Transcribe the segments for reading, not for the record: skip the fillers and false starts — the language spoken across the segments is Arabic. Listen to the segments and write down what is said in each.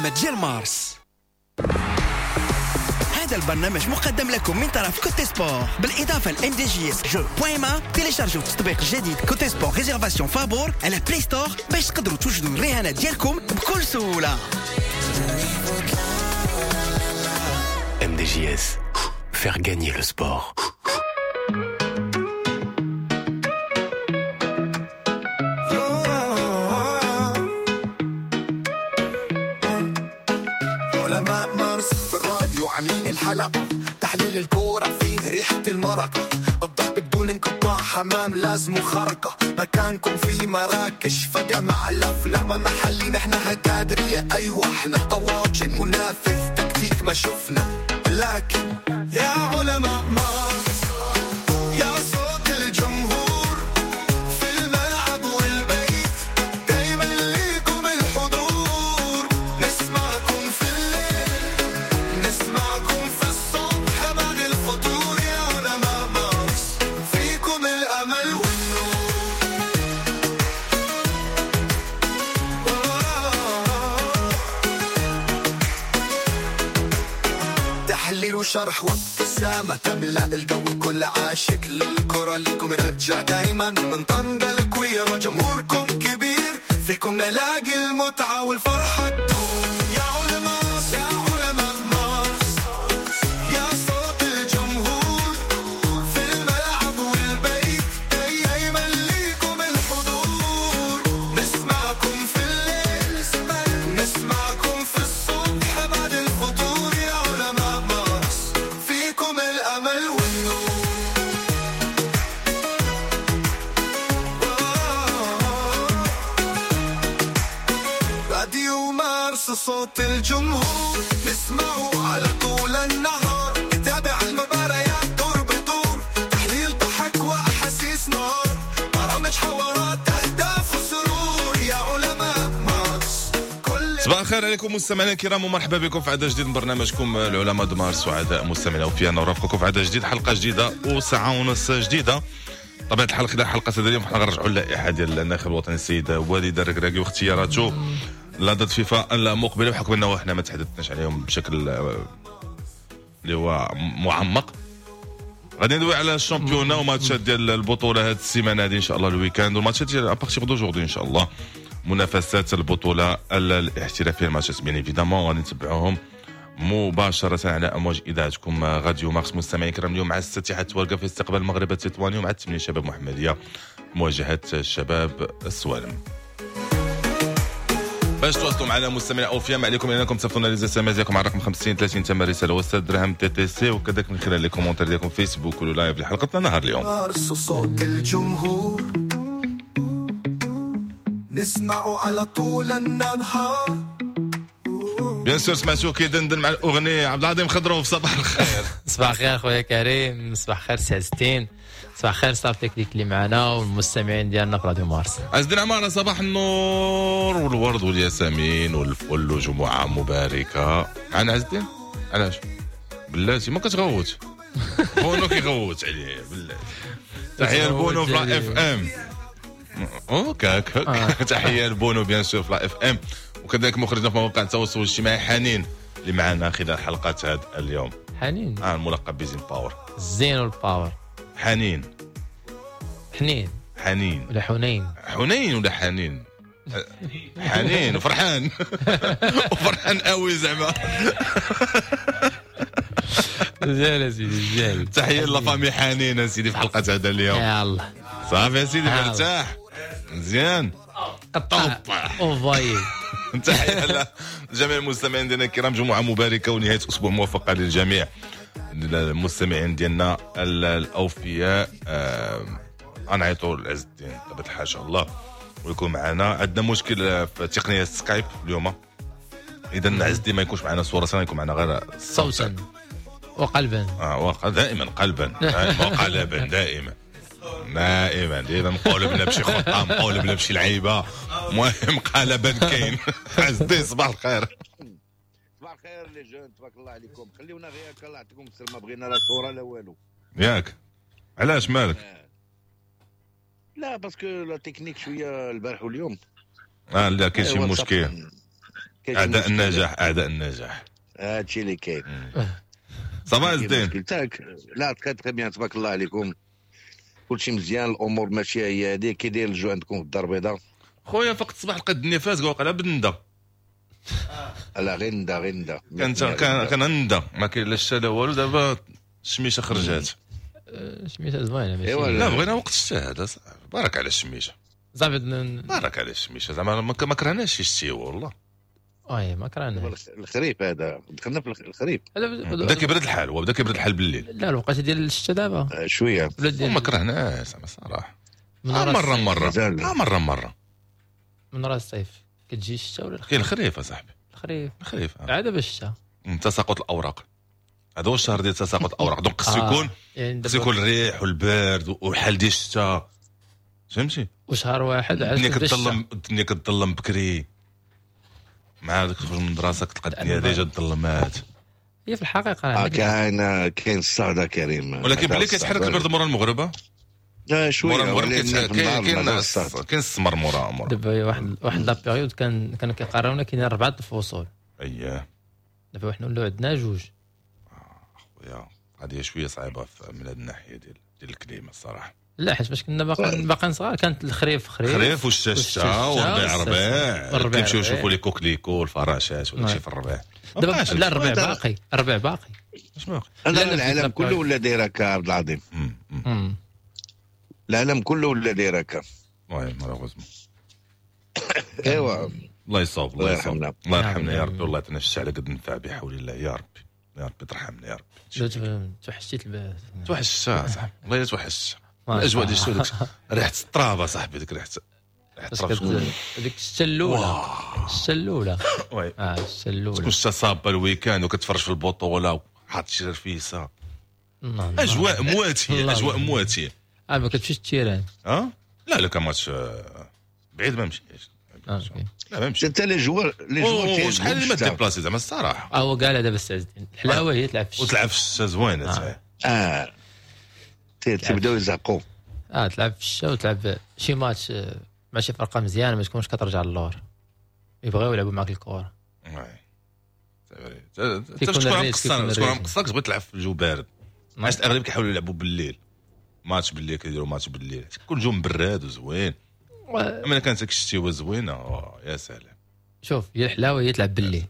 البرنامج ديال مارس. هذا البرنامج مقدم لكم من طرف كوتي سبور بالإضافة ل MDJS جو بويما. تيليشارجوا التطبيق الجديد كوتي سبور ريزيرفاسيون فابور على بلاي ستور باش تقدروا توجدوا الرهانات ديالكم بكل سهولة. MDJS, faire gagner le sport. عاملين الحلقة تحليل الكورة فيه ريحة المرقة الضرب بدون انقطاع حمام لازم خرقة مكانكم في مراكش فجأة مع الأفلام محلي نحنا هكادرية أيوة احنا طواجن منافس تكتيك ما شفنا لكن يا علماء مارس يا صوت الجمهور في الملعب والبيت دايما ليكم الحضور نسمعكم في الليل نسمعكم في الصبح بعد الفطور يا علماء مارس فيكم الأمل والنور تحليل وشرح وابتسامة تملأ الجو كل عاشق للكرة لكم نرجع دايما من طنجة الكويرة جمهوركم كبير فيكم نلاقي المتعة والفرحة تدوم يا علماء يا علماء مارس يا صوت الجمهور في الملعب والبيت دايما ليكم الحضور نسمعكم في الليل نسمعكم في الصبح بعد الفطور يا علماء مارس فيكم الأمل والنور راديو مارس صوت الجمهور نسمعه على طول النهار نتابع المباريات دور بدور تحليل ضحك وأحاسيس نار برامج حوارات أهداف وسرور يا علماء مارس صباح الخير عليكم مستمعينا الكرام ومرحبا بكم في عدد جديد من برنامجكم العلماء دو مارس وعداء مستمعينا وفيها نرافقكم في عدد جديد حلقه جديده وساعه ونص جديده. طبعا الحال خلال حلقه اليوم حنا غنرجعوا للائحه ديال الناخب الوطني السيد والد الركراكي واختياراته لضد فيفا المقبله بحكم انه احنا ما تحدثناش عليهم بشكل اللي هو معمق. غادي ندوي على الشامبيونا وماتشات ديال البطوله هذه السيمانه هذه ان شاء الله الويكاند والماتشات ديال ابارتيغ دوجوردي ان شاء الله منافسات البطوله الاحترافيه الماتشات بيان ايفيدامون غادي نتبعوهم مباشره على امواج اذاعتكم غاديو مارس. مستمعين الكرام اليوم مع 6 تتوالقى في استقبال المغرب التطواني ومع 8 شباب محمديه مواجهه الشباب السوالم. باش تواصلوا معنا مستمعين اوفياء ما عليكم انكم تصيفطونا لي اس ام اس ديالكم على رقم 50 30 تم رساله وسط درهم تي تي سي وكذلك من خلال لي كومونتير ديالكم فيسبوك ولا لايف لحلقتنا نهار اليوم. مارس صوت الجمهور نسمعه على طول النهار. بيان سور سمعتو كيدندن مع الاغنيه عبد العظيم خضروف. صباح الخير. صباح الخير خويا كريم. صباح الخير سي عزتين. صباح الخير ستاف تكنيك اللي معنا والمستمعين ديالنا في راديو مارس. عزدين عمارة صباح النور والورد والياسمين والفل وجمعة مباركة. معنا عزدين علاش بلاتي ما كتغوت بونو كيغوت عليه بلاتي. تحية لبونو في لا اف ام اوكاك تحية لبونو بيان سور في لا اف ام وكذلك مخرجنا في مواقع التواصل الاجتماعي حنين اللي معنا خلال حلقات هذا اليوم. حنين الملقب بزين باور الزين والباور. حنين حنين ولا حنين ولا حنين حنين وفرحان وفرحان قوي زعما. زين سيدي زين. تحية لافامي حنين سيدي في حلقة هذا اليوم. يلا صافي يا سيدي مرتاح مزيان قطع وفاي. تحية لجميع المستمعين ديالنا الكرام جمعة مباركة ونهاية أسبوع موفقة للجميع. المستمعين ديالنا الاوفياء غنعيطوا لعز الدين بطبيعه الحال ان شاء الله ويكون معنا. عندنا مشكل في تقنيه سكايب اليوم اذا عز الدين ما يكونش معنا صوره يكون معنا غير صوتا وقلبا. دائما قلبا وقلبا دائما ديما مقولبنا بشي خطه مقولبنا بشي لعيبه المهم قلبا كاين. عز الدين صباح الخير. صباح الخير لي جون تبارك الله عليكم. خليونا غير هكا الله يعطيكم السر ما بغينا لا صوره لا والو. ياك علاش مالك؟ لا باسكو لا تكنيك شويه البارح واليوم لا كاين شي مشكل كاين اعداء النجاح هادشي اللي كاين. صباح الدين. لا تري بيان تبارك الله عليكم، كلشي مزيان، الامور ماشي هي هذه. كي داير الجو عندكم في الدار البيضاء؟ خويا فقط الصباح لقيت الدنيا فاسقه وقع بندا. لا غير ندا كان ندا ما كاين لا الشتا لا والو. دابا الشميشه خرجات. شميشه زوينه ماشي. لا بغينا وقت الشتا هذا. بارك على الشميشه. صافي بارك على الشميشه زعما ما كرهناش الشتي والله. ما كرهناش. الخريف هذا دخلنا في الخريف. بدا كيبرد الحال بالليل. لا الوقت ديال الشتا دابا شويه ما كرهناش زعما الصراحه. مرة من راس الصيف كتجي الشتا ولا كاين الخريف اصاحبي. الخريف عاد دابا الشتا تساقط الاوراق. هذا هو الشهر ديال تساقط الاوراق. دونك خصو يكون الريح والبرد والحال ديال الشتا فهمتي. وشهر واحد الدنيا كتظلم بكري مع داك تخرج من المدرسه كتلقى الدنيا ديجا ظلمات. هي في الحقيقه كاين الصهد كريم، ولكن باللي كيتحرك البرد مورا المغرب. شويه كاين السمر مورا. دابا واحد لا بيريود كان كيقراونا كاين 4 الفصول. اييه دابا حنا ولاو عندنا 2. خويا هذه شويه صعيبه من هذه الناحيه ديال الكليمه الصراحه. لا حيت باش كنا باقيين صغار كانت الخريف والشتا والربيع كيمشيو يشوفوا لي كوكليكو والفراشات ولا شي في الربيع. دابا لا الربيع باقي اش باقي. لا العالم كله ولا داير هكا عبد العظيم. العالم كله ولا داير هكا. المهم مالوغوزمون. ايوا الله يصوب الله يرحمنا يا ربي. والله تنشى على قد نفع بحول الله يا ربي ترحمنا يا ربي. توحشتي توحشت صاحبي والله توحشت. الاجواء ديال الشتاء ديك ريحه التراب صاحبي. ديك ريحه التراب ديك الشتا الاولى وي الشتا الاولى تكون الشتا صابه الويكاند وكتفرج في البطوله وحاط شي رفيسه. اجواء مواتيه. ما كتمشيش التيران. لا كان ماتش بعيد ما مشيتش. لا ما مشيتش انت لي جوار شحال اللي ما ديبلاسي زعما الصراحه. هو قال دابا السعد الحلاوه هي تلعب في وتلعب في الشتا زوينه. تبداو يزعقوا. تلعب في الشتا وتلعب شي ماتش مع شي فرقه مزيانه ما تكونش كترجع للور يبغيو يلعبوا معك الكره. تكون مقصر تبغي تلعب في الجو بارد. علاش الاغلب كيحاولوا يلعبوا بالليل. ماتش بالليل كيديروا ماتش بالليل كيكون جو مبرد وزوين. اما كانت ديك الشتيوه زوينه يا سلام. شوف هي الحلاوه هي تلعب بالليل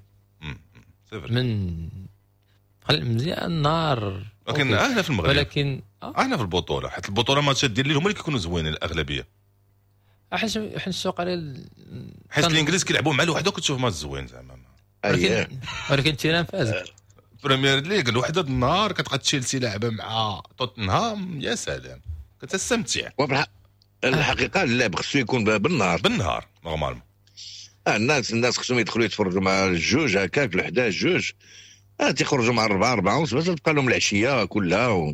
من مزيان النهار. لكن احنا في المغرب ولكن احنا في البطوله حيت البطوله ماتشات ديال الليل هما اللي كيكونوا زوينين الاغلبيه. حيت السوق على حيت الانجليز كيلعبوا مع الوحده وكتشوف ماتش زوين زعما. ولكن التيران فازك. بريمير ليغ الوحده النهار كتبقى تشيلسي لاعبه مع توتنهام يا سلام كتستمتع. الحقيقه اللعب خصو يكون بالنهار نورمالمون. الناس خصهم يدخلوا يتفرجوا مع الجوج هكاك ال11 جوج. تيخرجوا مع 4 ونص باش تبقى لهم العشيه كلها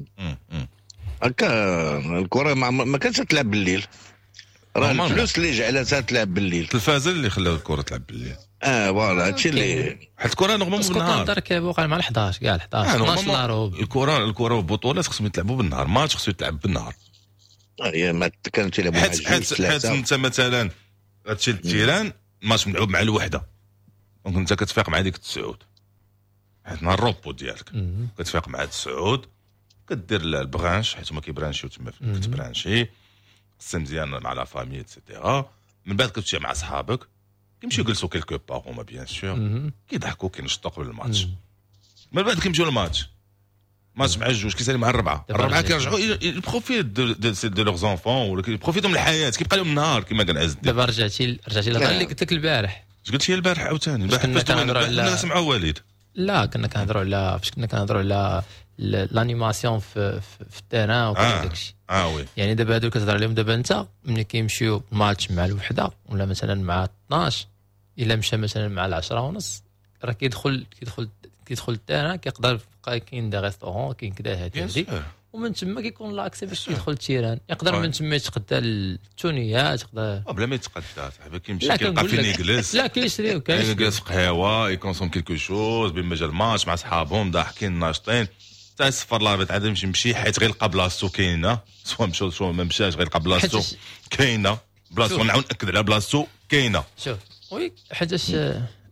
هكا. الكره ما كانتش تلعب بالليل. راه الفلوس اللي جعلتها تلعب بالليل. التلفازه اللي خلاو الكره تلعب بالليل. فوالا هادشي اللي حيت الكره نورمالمون بالنهار. اسكو وقع مع 11 كاع 11 نهار. الكره والبطولات خصهم يتلعبوا بالنهار. ماتش خصو يتلعب بالنهار. ما كانوا تيلعبوا مع الجوج. حيت انت مثلا غتشيل التيران ماتش ملعوب مع الوحده دونك انت كتفيق مع ديك 9 حيت نهار الروبو ديالك كتفيق مع 9 كدير البرانش حيت هما كيبرانشيو تما كتبرانشي قسم مزيان مع لا فامي ايتترا. من بعد كتمشي مع صحابك كيمشيو يجلسوا كيلكو باغ هما بيان سور كيضحكوا كينشطوا قبل الماتش. من بعد كيمشيو للماتش ماتش مع الجوج كيسالي مع الربعه كيرجعوا يبروفيت دو لوغ زونفون ولا كيبروفيتو من الحياه كيبقى لهم النهار كما قال عز الدين. دابا رجعتي للهضره اللي قلت لك البارح. اش قلت لي البارح عاوتاني البارح كنا نسمعوا والد. لا كنا كنهضروا على لانيماسيون في التيران وكذا داكشي. وي يعني دابا هادو كتهضر عليهم دابا انت ملي كيمشيو ماتش مع الوحده ولا مثلا مع 12 الا مشى مثلا مع 10:30 راه كيدخل التيران كيقدر يبقى كاين دي ريستورون كاين كذا هادي ومن تما كيكون لاكسي باش يدخل التيران يقدر من تما يتقدى التونيات يقدر بلا ما يتقدى صاحبي كيمشي كيلقى فين يجلس. لا كيشريو يجلس في قهوه يكونسوم كيلكو شوز بين ما جا الماتش مع صحابهم ضاحكين ناشطين حتى السفر الاربط عاد يمشي حيت غير لقى بلاصتو كاينه سواء مشى سواء ما مشاش غير لقى بلاصتو كاينه بلاصتو نعاود ناكد على بلاصتو كاينه. شوف وي حيتاش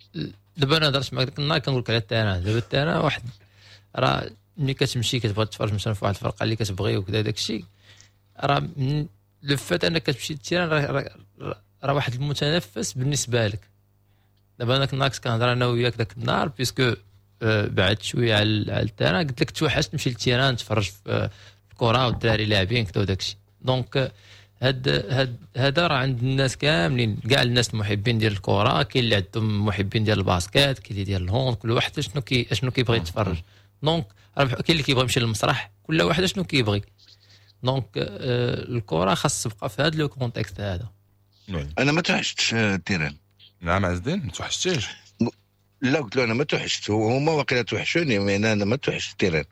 دابا انا هضرت معاك ديك النهار كنقول لك على التيران. دابا التيران واحد راه ملي كتمشي كتبغي تفرج مثلا في واحد الفرقه اللي كتبغي وكذا داك الشيء، راه لو فات انك كتمشي للتيران راه واحد المتنفس بالنسبه لك. دابا انا كنت كنهضر انا وياك ذاك النهار بيسكو بعد شويه على التيران، قلت لك توحشت نمشي للتيران نتفرج في الكره والدراري لاعبين كذا وداك الشيء. دونك هذا راه عند الناس كاملين، كاع الناس المحبين ديال الكره، كاين اللي عندهم محبين ديال الباسكت، كاين اللي ديال الهوند، كل واحد شنو كيبغي يتفرج. دونك كاين اللي كيبغي يمشي للمسرح، كل واحد شنو كيبغي. دونك الكره خاص تبقى في هذا لو كونتكست هذا. انا ما توحشتش التيران. نعم عز الدين ما توحشتيش؟ لا قلت له انا ما توحشت، هما واقيلا توحشوني، من انا ما توحشت التيران.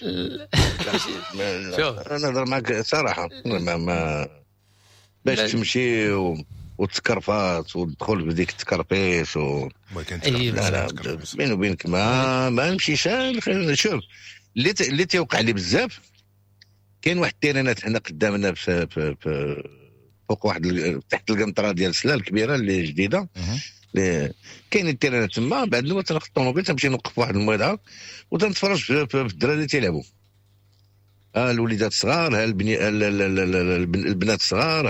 انا نهضر معك صراحه، ما باش تمشي وتكرفات وتدخل بديك التكرفيس لا بيني وبينك ما نمشيش. شوف اللي تيوقع لي بزاف، كاين واحد التيرانات هنا قدامنا في فوق واحد تحت القنطره ديال سلال كبيره اللي جديده، كاين التيرانات تما. بعد نوبه تناخذ الطوموبيل تمشي نوقف واحد الموضع وتنتفرج في الدراري اللي تيلعبوا، الوليدات الصغار، البنات الصغار،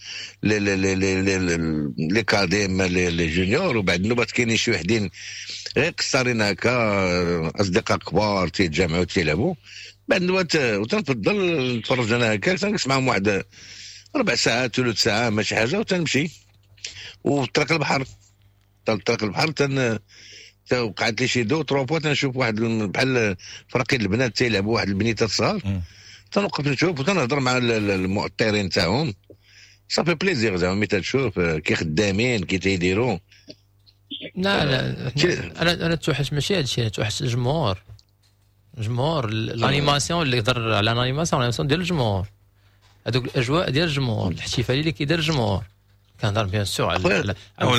لي كاديم، لي جونيور. وبعد النوبات كاينين شي وحدين غير قصارين هكا، اصدقاء كبار تيتجمعوا تيلعبوا. بعد النوبات وتنفضل نتفرج انا هكا، تنجلس معهم واحد 4 ساعات 3 ساعات ماشي حاجه، وتنمشي وطريق البحر. طريق البحر وقعت لي شي 2 3 فوا تنشوف واحد بحال فرقين البنات تيلعبوا واحد البنيتات صغار، تنوقف نشوف وتنهضر مع المؤطرين تاعهم. صافي بليزير زعما ملي تشوف كي خدامين كي تيديروا. لا انا توحش ماشي هادشي، انا توحش الجمهور الانيماسيون اللي يهضر على الانيماسيون ديال الجمهور، هذوك الاجواء ديال الجمهور، الاحتفاليه اللي كيدير الجمهور. كنهضر بيان سور على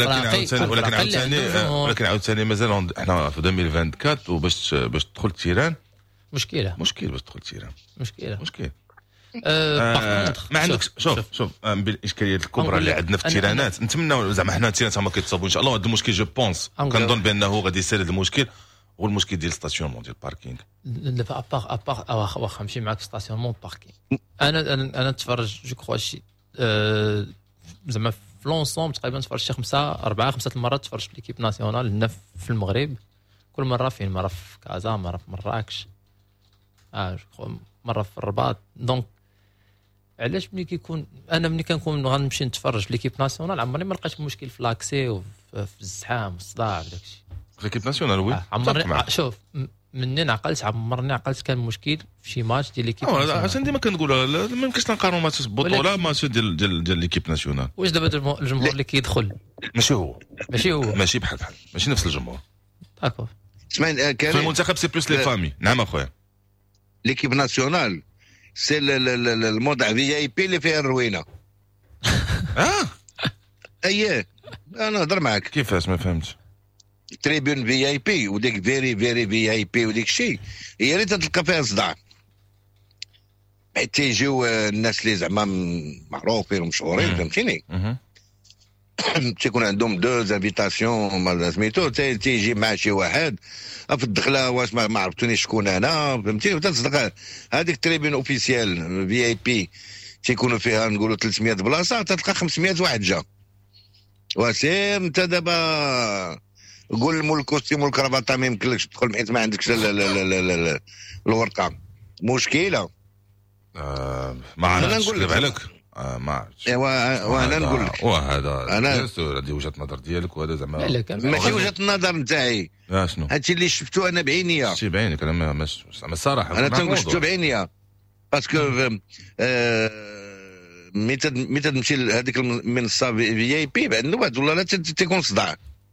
ولكن عاوتاني مازال احنا في 2024 وباش تدخل التيران مشكله باش تدخل التيران مشكل. ما عندكش شوف بالاشكاليات الكبرى اللي عندنا في التيرانات. نتمنى زعما حنا التيرانات ما كيتصابوا ان شاء الله. هذا المشكل جو بونس كنظن بانه غادي يسير هذا المشكل، هو المشكل ديال الستاسيونمون ديال الباركينغ. دابا ابار واخا نمشي معاك ستاسيونمون باركينغ، انا نتفرج جو كخوا شي زعما في لونسوم تقريبا تفرج شي 4-5 المرات تفرج في ليكيب ناسيونال هنا في المغرب. كل مره فين؟ مره في كازا، مره في مراكش، مره في الرباط. دونك علاش ملي كيكون انا ملي كنكون غنمشي نتفرج في ليكيب ناسيونال عمرني ما لقيت مشكل في لاكسي وفي الزحام والصداع وداك الشيء. في ليكيب ناسيونال وي عمرني شوف منين عمرني عقلت كان مشكل في شي ماتش ديال ليكيب ناسيونال. عشان ديما كنقولها ما يمكنش نقارنوا ماتش البطوله ماتش ديال ليكيب ناسيونال. واش دابا الجمهور اللي كيدخل ماشي بحال ماشي نفس الجمهور. داكور اسمعني في المنتخب سي بلوس لي فامي. نعم اخويا. ليكيب ناسيونال سي الموضع في بي اللي فيها الروينه. اييه انا نهضر معاك. كيفاش ما فهمتش؟ تريبيون في بي وديك فيري في بي وديك الشيء هي اللي تلقى فيها صداع، حيت تيجيو الناس اللي زعما معروفين ومشهورين فهمتيني. تيكون عندهم 2 انفيتاسيون ما سميتو، تيجي مع شي واحد في الدخله واش ما عرفتونيش شكون انا فهمتي، وتصدق هذيك تريبيون اوفيسيال في بي تيكونوا فيها نقولوا 300 بلاصه، تلقى 500 واحد جا. وسير انت دابا قول مول الكوستيم والكرافطه ما يمكنلكش تدخل حيت ما عندكش الورقه، مشكله. ما عرفتش نقول لك ما عرفتش. وانا نقول لك وهذا هذه وجهه النظر ديالك، وهذا زعما ماشي وجهه النظر نتاعي. شنو هادشي اللي شفتو انا بعينيا. شي بعينك انا مش الصراحه انا تنقول شفتو بعينيا باسكو متى تمشي لهذيك المنصه في بي بعد النوبات ولا لا تيكون صداع.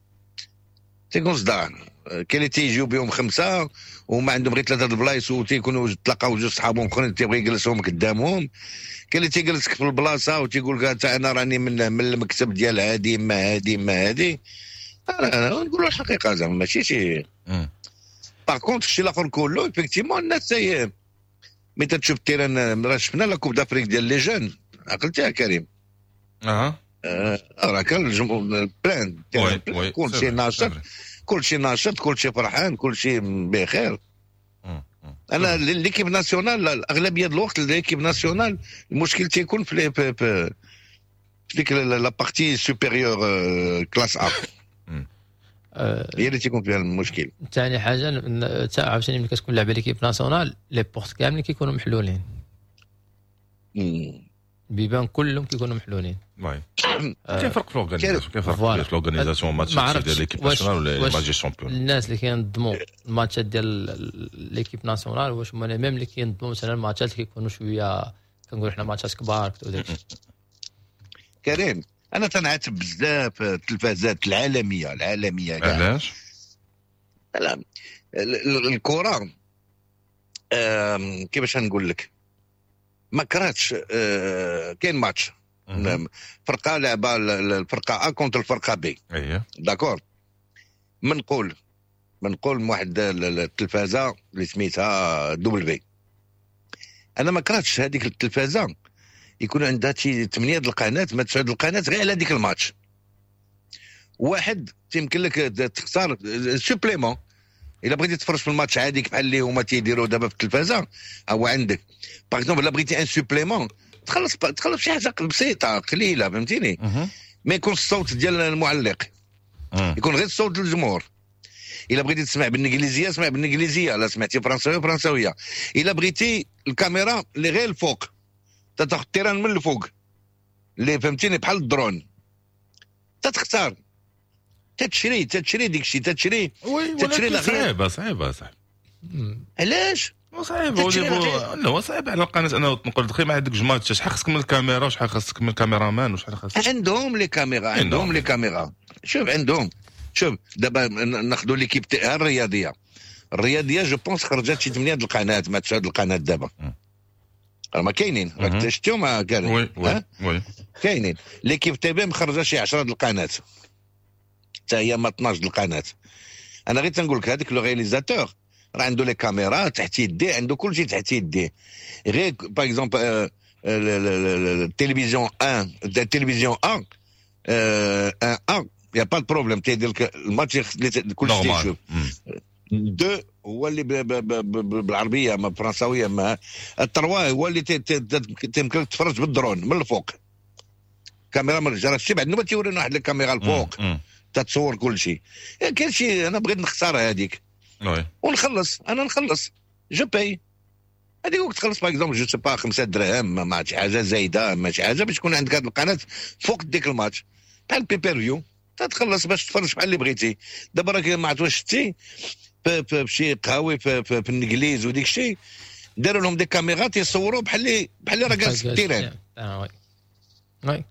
كاين اللي تيجيو بهم 5 وما عندهم غير 3 البلايص وتيكونوا تلاقاو 2 صحابهم اخرين تيبغي يجلسهم قدامهم. كاين اللي تيجلسك في البلاصه وتيقول لك انا راني من المكتب ديال هادي ما هادي. انا نقول له الحقيقه زعما ماشي شي باغ كونت الشيء الاخر كله افكتيمون الناس متى تشوف التيران. راه شفنا لا كوب دافريك ديال لي جون، عقلتيها كريم؟ راه كان الجمهور بلان كل شيء ناشط كل شيء ناشط، كل شيء فرحان، كل شيء بخير. انا ليكيب ناسيونال الاغلبيه الوقت ليكيب ناسيونال المشكل تيكون في ديك لا بارتي سوبيريور كلاس ا هي اللي تيكون فيها المشكل. ثاني حاجه عاوتاني ملي كتكون لعبه ليكيب ناسيونال لي بورت كاملين كيكونوا محلولين، البيبان كلهم كيكونوا محلولين. وي كاين فرق في الاورغانيزاسيون، كاين فرق في الاورغانيزاسيون ماتش ديال ليكيب ناسيونال ولا ماتش ديال الشامبيون. الناس اللي كينظموا الماتشات ديال ليكيب ناسيونال واش هما ميم اللي كينظموا مثلا الماتشات اللي كيكونوا شويه كنقول حنا ماتشات كبار وداكشي. كريم انا تنعاتب بزاف التلفازات العالميه علاش؟ لا الكره كيفاش نقول لك ما كرهتش كاين ماتش فرقه لعبه الفرقه ا كونتر الفرقه بي داكور منقول واحد التلفازه اللي سميتها دبليو. انا ما كرهتش هذيك التلفازه يكون عندها شي 8 القناه ما 9 القناه غير على هذيك الماتش واحد يمكن لك تختار سوبليمون. الا بغيتي تفرج في الماتش عادي بحال اللي هما تيديروا دابا في التلفازه هو عندك باغ اكزومبل الا بغيتي ان سوبليمون تخلص شي حاجه بسيطه قليله فهمتيني ما يكونش الصوت ديال المعلق يكون غير الصوت الجمهور. الا بغيتي تسمع بالانجليزيه اسمع بالانجليزيه، لا سمعتي فرنساويه. الا بغيتي الكاميرا اللي غير الفوق تاخذ التيران من الفوق اللي فهمتيني بحال الدرون تختار تشري ديك الشيء تشري صعيبه صح. علاش صعيب لا صعيب على القناه. انا نقول دخل مع هذيك جماعه شحال خاصك من الكاميرا وشحال خاصك من الكاميرامان وشحال خاصك عندهم لي كاميرا شوف عندهم شوف دابا ناخذوا ليكيب الرياضيه جو بونس خرجت شي 8 القناه ما 9 القناه دابا ما كاينين راك شفتيهم كاين وي كاينين ليكيب تي بي مخرجه شي 10 القناه حتى هي ما 12 القناه. انا غير تنقول لك هذاك لو رياليزاتور راه عنده لي كاميرا تحت يديه عنده كل شيء تحت يديه غير باغ اكزومبل التلفزيون 1 التلفزيون 1 يا با بروبليم تيدير لك الماتش كل شيء تشوف دو هو اللي بالعربيه ما فرنساويه ما التروا هو اللي تمكن لك تفرج بالدرون من الفوق كاميرا من الجرس شي بعد ما تيورينا واحد الكاميرا الفوق تتصور كل شيء. كاين شي انا بغيت نختار هذيك ونخلص انا جو باي هذيك وقت تخلص باغ اكزومبل جو سي با 5 دراهم ما شي حاجه زايده ما شي حاجه باش تكون عندك هذه القناه فوق ديك الماتش بحال البيبريو تتخلص باش تفرج بحال اللي بغيتي. دابا راك ما عرفت واش شتي بشي قهاوي في الانجليز وديك الشيء داروا لهم دي كاميرات يصوروا بحال اللي راه جالس في التيران وي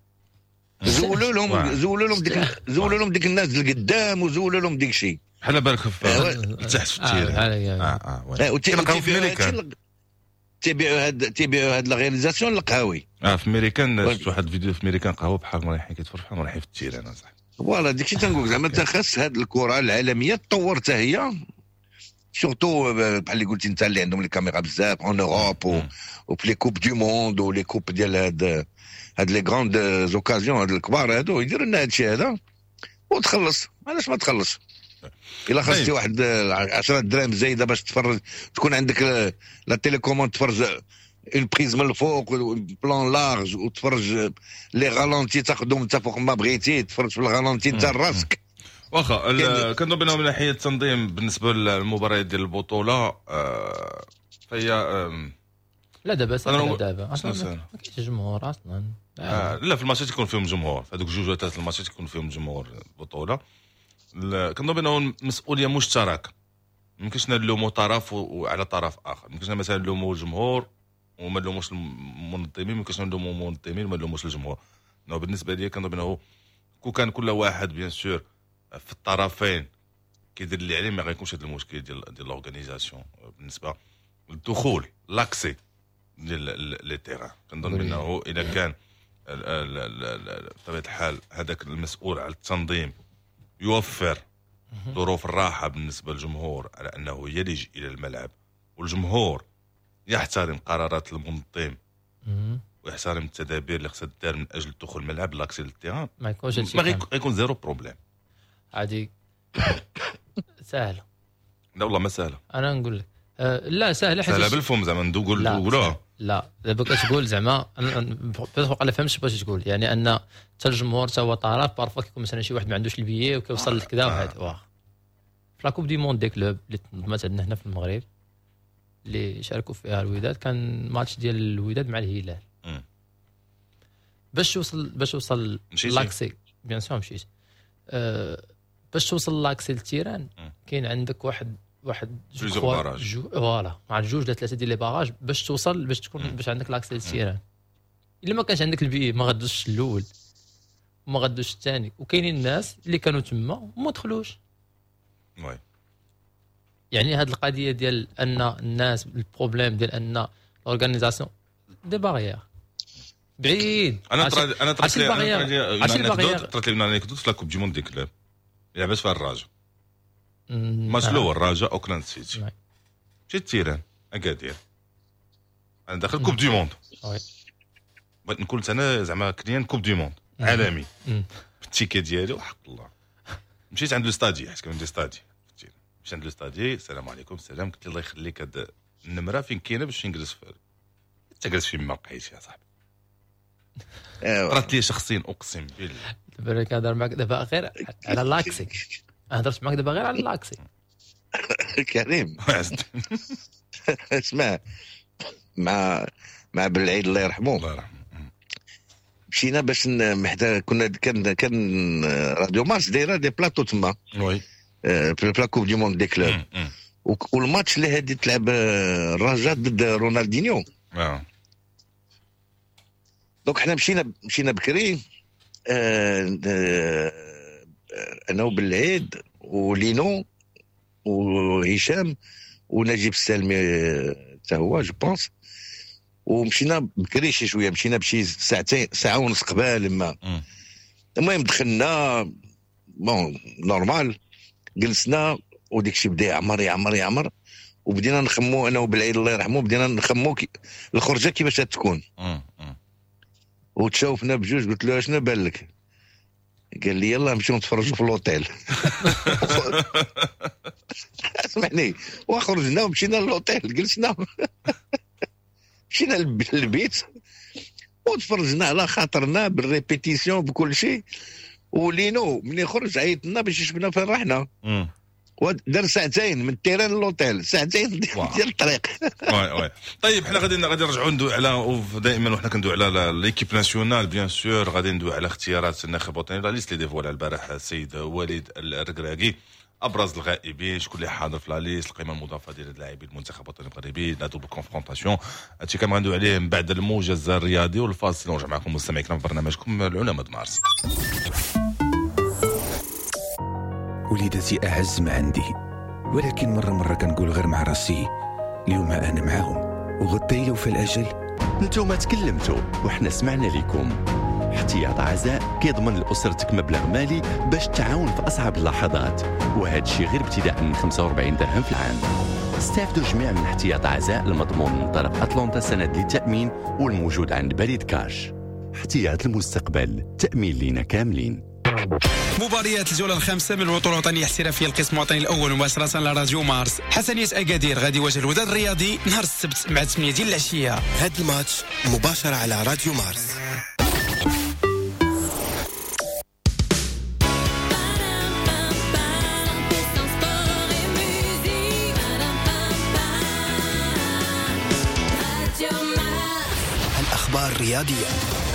زولوا لهم ديك الناس اللي قدام وزولوا لهم ديك الشيء بحال بالك تحت في التيران وتيلقاو في امريكان تيبيعوا هاد لا رياليزاسيون للقهاوي في امريكان شفت واحد الفيديو في امريكان قهوه بحال رايحين كيتفرج بحال رايحين في التيران صح فوالا داكشي تنقول زعما انت خاص هاد الكره العالميه تطور حتى هي سورتو بحال اللي قلتي انت اللي عندهم لي كاميرا بزاف اون اوروب وفي لي كوب دو موند ولي كوب ديال هاد لي غراند زوكازيون هاد الكبار هادو يديروا لنا هادشي هذا وتخلص. علاش ما تخلص الا خاصتي واحد 10 دراهم زايده باش تفرج تكون عندك لا تيليكوموند تفرج اون بريز من الفوق بلان لارج وتفرج لي غالونتي تاخذهم انت فوق ما بغيتي تفرج في الغالونتي انت راسك واخا كنظن بانه من ناحيه التنظيم بالنسبه للمباريات ديال البطوله فهي لا دابا اصلا ما كاينش جمهور اصلا لا في الماتشات يكون فيهم جمهور هذوك جوج ولا ثلاث الماتشات يكون فيهم جمهور البطوله. كنظن بانه مسؤوليه مشتركه ما يمكنش نلوموا طرف وعلى طرف اخر. ما يمكنش مثلا نلوموا الجمهور وما نلوموش المنظمين ما يمكنش نلوموا المنظمين وما نلوموش الجمهور. بالنسبه لي كنظن بانه كان كل واحد بيان سور في الطرفين كيدير اللي عليه ما غيكونش هذا المشكل ديال لورغانيزاسيون بالنسبه للدخول لاكسي ديال لي تيران. كنظن بانه اذا كان بطبيعه الحال هذاك المسؤول على التنظيم يوفر ظروف الراحه بالنسبه للجمهور على انه يلج الى الملعب والجمهور يحترم قرارات المنظم ويحترم التدابير اللي خصها تدار من اجل الدخول الملعب لاكسي للتيران ما يكونش غيكون زيرو بروبليم عادي. سهله. لا والله ما سهله. انا نقول لك لا سهله حيت سهله بالفم زعما نقولوها. لا دابا كتقول زعما انا فهمتش باش تقول يعني ان حتى الجمهور تا هو طرف بارفوا كيكون مثلا شي واحد ما عندوش البيي وكيوصل لكذا وهذا واخا في لاكوب دي موند دي كلوب اللي تنظمت عندنا هنا في المغرب اللي شاركوا فيها الوداد كان ماتش ديال الوداد مع الهلال باش توصل لاكسي بيان سور مشيت باش توصل لاكسي للتيران كاين عندك واحد فوالا مع جوج ولا ثلاثه ديال لي باراج باش توصل باش تكون باش عندك لاكسي للتيران. الا ما كانش عندك البي ما غادوش الاول وما غادوش الثاني وكاينين الناس اللي كانوا تما وما دخلوش. وي يعني هاد القضيه ديال ان الناس البروبليم ديال ان الاورغانيزاسيون دي باغيير بعيد. انا طرات لي انكدوت في لاكوب دي موند دي كلوب لعبت فيها الرجاء ماتش الاول الرجاء اوكلاند سيتي مشيت التيران اكادير انا داخل كوب دي موند بغيت نكون انا زعما كليان كوب دي موند عالمي بالتيكي ديالي وحق الله مشيت عند الاستادي حيت كان عندي استادي مشيت عند الاستادي السلام عليكم السلام قلت له الله يخليك هاد النمره فين كاينه باش نجلس انت جالس فين ما بقيتش يا صاحبي طرات لي شخصين اقسم بالله دابا كنهضر معك دابا غير على لاكسي هضرت معك دابا غير على لاكسي كريم اسمع مع بالعيد الله يرحمه مشينا باش كنا كان راديو مارس دايره دي بلاطو تما وي في البلاكوب دي موند دي كلوب والماتش اللي هادي تلعب الرجاء ضد رونالدينيو دونك حنا مشينا بكري انا وبالعيد ولينو وهشام ونجيب السالمي حتى هو جو بونس ومشينا بكري شويه مشينا بشي ساعه ونص قبال ما المهم دخلنا بون نورمال جلسنا وديك الشيء بدا يعمر وبدينا نخمو انا وبالعيد الله يرحمه بدينا نخمو الخرجه كيفاش تكون وتشاوفنا بجوج قلت له اشنو بان لك قال لي يلا نمشيو نتفرجوا في اللوطيل اسمعني وخرجنا ومشينا للوطيل جلسنا مشينا للبيت وتفرجنا على خاطرنا بالريبيتيسيون بكل شيء ولينو ملي خرج عيطنا باش يشوفنا فين رحنا ودار ساعتين من التيران للوطيل ساعتين ديال الطريق وي طيب حنا غادي نرجعوا ندوي على دائما وحنا كندوي على ليكيب ناسيونال بيان سور غادي ندوي على اختيارات الناخب الوطني لا ليست اللي ديفوالها البارح السيد وليد الركراكي ابرز الغائبين شكون اللي حاضر في لا ليست القيمه المضافه ديال اللاعبين المنتخب الوطني المغربي لا دوبل كونفرونطاسيون هادشي كان غندوي عليه من بعد الموجز الرياضي والفاصل نرجع معكم مستمعين الكرام في برنامجكم العلماء مارس. وليداتي أعز ما عندي ولكن مرة كنقول غير مع راسي اليوم أنا معاهم وغدا في الأجل نتوما تكلمتوا وحنا سمعنا لكم. احتياط عزاء كيضمن لأسرتك مبلغ مالي باش تعاون في أصعب اللحظات وهذا الشيء غير ابتداء من 45 درهم في العام. استافدوا جميع من احتياط عزاء المضمون من طرف أطلانتا سند للتأمين والموجود عند بريد كاش. احتياط المستقبل تأمين لينا كاملين. مباريات الجولة الخامسة من البطولة الوطنية الاحترافية القسم الوطني الأول مباشرة على راديو مارس. حسنية أكادير غادي يواجه الوداد الرياضي نهار السبت مع 8 ديال العشية. هاد الماتش مباشرة على راديو مارس. الأخبار الرياضية.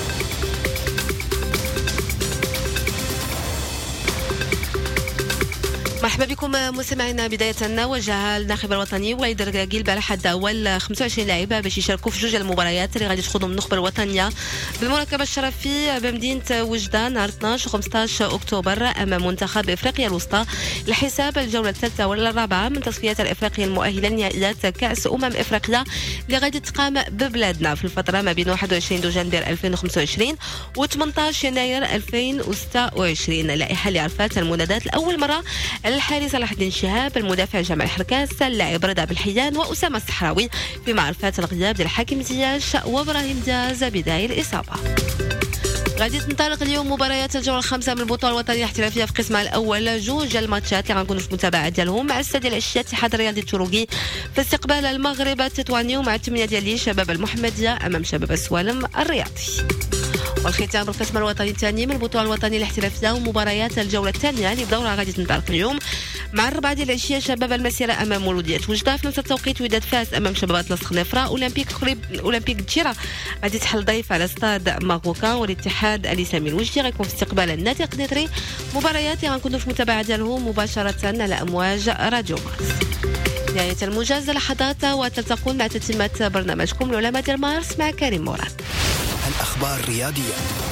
مرحبا بكم مستمعينا. بداية وجه الناخب الوطني وليد الركراكي البارح أول 25 لاعب باش يشاركوا في جوج المباريات اللي غادي تخوضهم النخبة الوطنية بالمركب الشرفي بمدينة وجدان نهار 12 و 15 أكتوبر أمام منتخب إفريقيا الوسطى لحساب الجولة الثالثة والرابعة من تصفيات الإفريقية المؤهلة لنهائيات كأس إفريقيا اللي غادي تقام ببلادنا في الفترة ما بين 21 دجنبر 2025 و 18 يناير 2026. اللائحة اللي عرفت المنادات لأول مرة الحارس صلاح الدين شهاب، المدافع جمال حركاس، اللاعب رضا بالحيان وأسامة الصحراوي، في معرفة الغياب ديال حكيم زياش وإبراهيم دياز بداية الإصابة. غادي تنطلق اليوم مباريات الجوله الخامسه من البطوله الوطنيه الاحترافيه في قسمها الاول. جوج الماتشات اللي غنكونوا في المتابعه ديالهم مع 6 ديال العشيه الاتحاد الرياضي التروقي في استقبال المغرب التطواني، ومع 8 ديال شباب المحمديه امام شباب السوالم الرياضي. والختام بالقسم الوطني الثاني من البطوله الوطنيه الاحترافيه ومباريات الجوله الثانيه اللي بدورها غادي تنطلق اليوم مع 4 ديال العشيه شباب المسيره امام مولوديه وجده، في نفس التوقيت وداد فاس امام شباب اطلس خنيفره. اولمبيك تشيرا غادي تحل ضيف على استاد ماغوكا، والاتحاد الاسلامي الوجدي غيكون في استقبال النادي القنيطري. مباريات اللي غنكونوا في المتابعه ديالهم مباشره على امواج راديو مارس. نهايه الموجز لحظات وتلتقون مع تتمه برنامجكم العلماء ديال مارس مع كريم مراد. الأخبار الرياضية.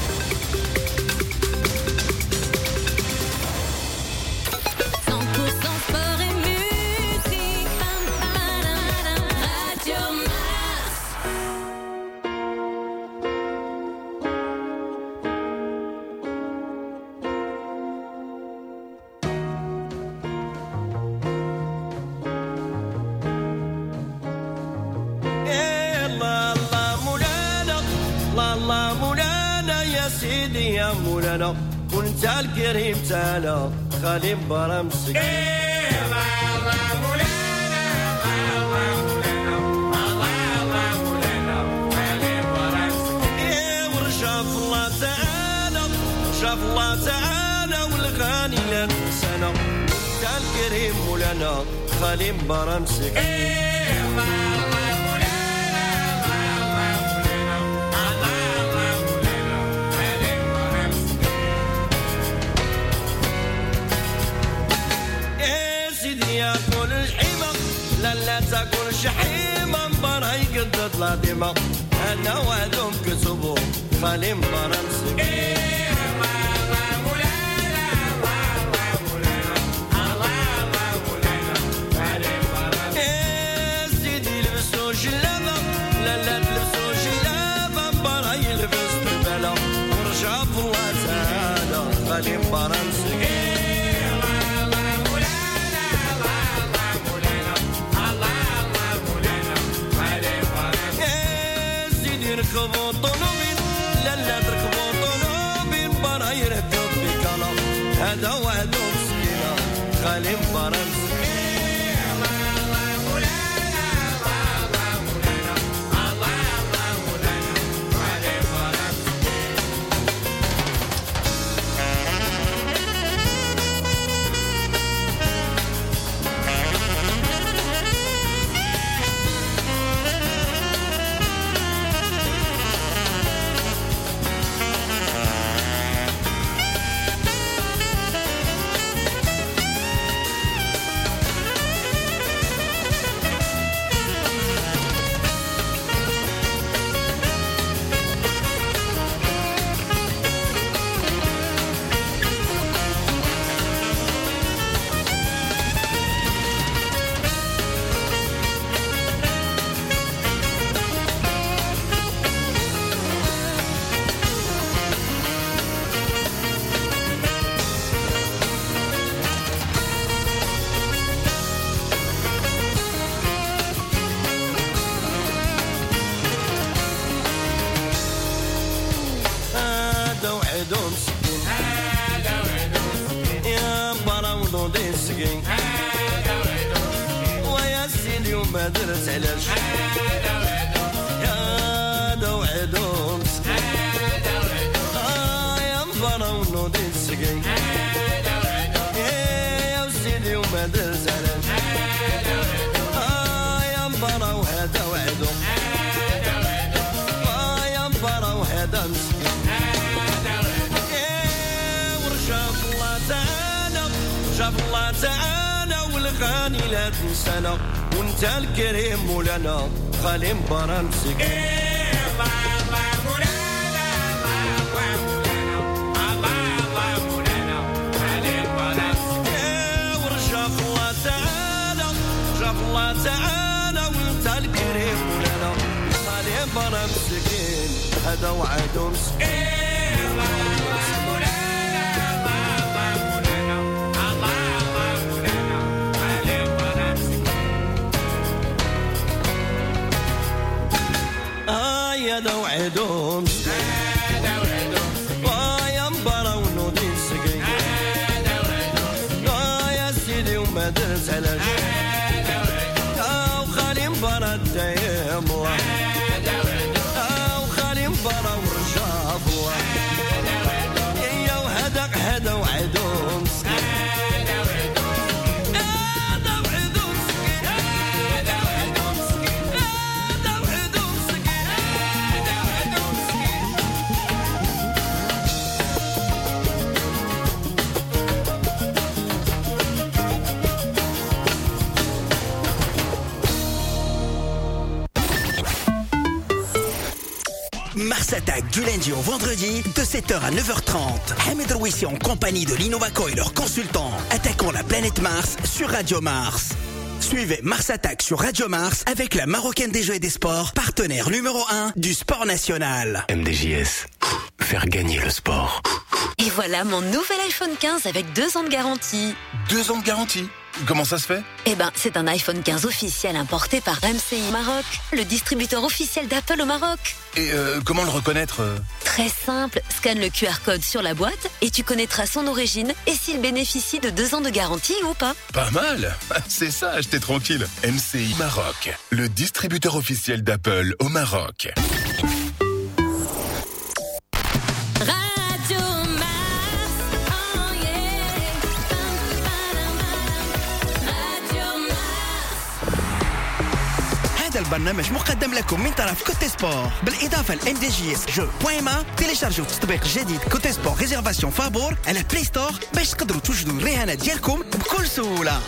يا مولانا كنت الكريم تالا خالي برمسك ورشاف الله تعالى شاف الله تعالى والغاني لا ننسانا كنت الكريم مولانا خالي برمسك ياكل الحمى لا تاكل شحيمه مباراه يقدر تطلع ديما انا وعدهم كتبوا خالي مباراه مسك سيدي لبسوا جلابه لا تلبسوا جلابه مباراه يلبس بالبلا ورجع في الله تعالى خالي مباراه مسك ركبوا طنوبين لا تركبوا طنوبين برا يركب بكلا هذا وعدو مسكينة خالي مبارا ويا سيدي وما درت علاش يا دوعدو مسكين يا مبارا ونوضي السقين يا سيدي وما درت علاش يا مبارا وهذا وعدو يا مبارا وهذا مسكين ورشاف الله تعالى شاف الله تعالى والغاني لا تنسانا وانت الكريم مولانا خالي مبارا مسك ورشاف الله تعالى شاف الله تعالى وانت الكريم مولانا خالي مبارا مسكين هذا وعدو مسكين يا دوعدو مسكين برا ورجع فوا يا وهداك هدا وعدو مسكين Mars Attack du lundi au vendredi de 7h à 9h30. Hamid Rouissi en compagnie de l'Innovaco et leurs consultants attaquant la planète Mars sur Radio Mars. Suivez Mars Attack sur Radio Mars avec la Marocaine des Jeux et des Sports, partenaire numéro 1 du sport national. MDJS, faire gagner le sport. Et voilà mon nouvel iPhone 15 avec 2 ans de garantie. 2 ans de garantie? Comment ça se fait? Eh ben, c'est un iPhone 15 officiel importé par MCI Maroc, le distributeur officiel d'Apple au Maroc. Et comment le reconnaître? Très simple, scanne le QR code sur la boîte et tu connaîtras son origine et s'il bénéficie de 2 ans de garantie ou pas. Pas mal. C'est ça, acheter tranquille. MCI Maroc, le distributeur officiel d'Apple au Maroc. البرنامج مقدم لكم من طرف كوتي سبور بالإضافة لNDJS جو.ma. تيليشارجوا تطبيق جديد كوتي سبور ريزيرفاسيون فابور على بلاي ستور باش تقدروا توجدوا الرهانة ديالكم بكل سهولة.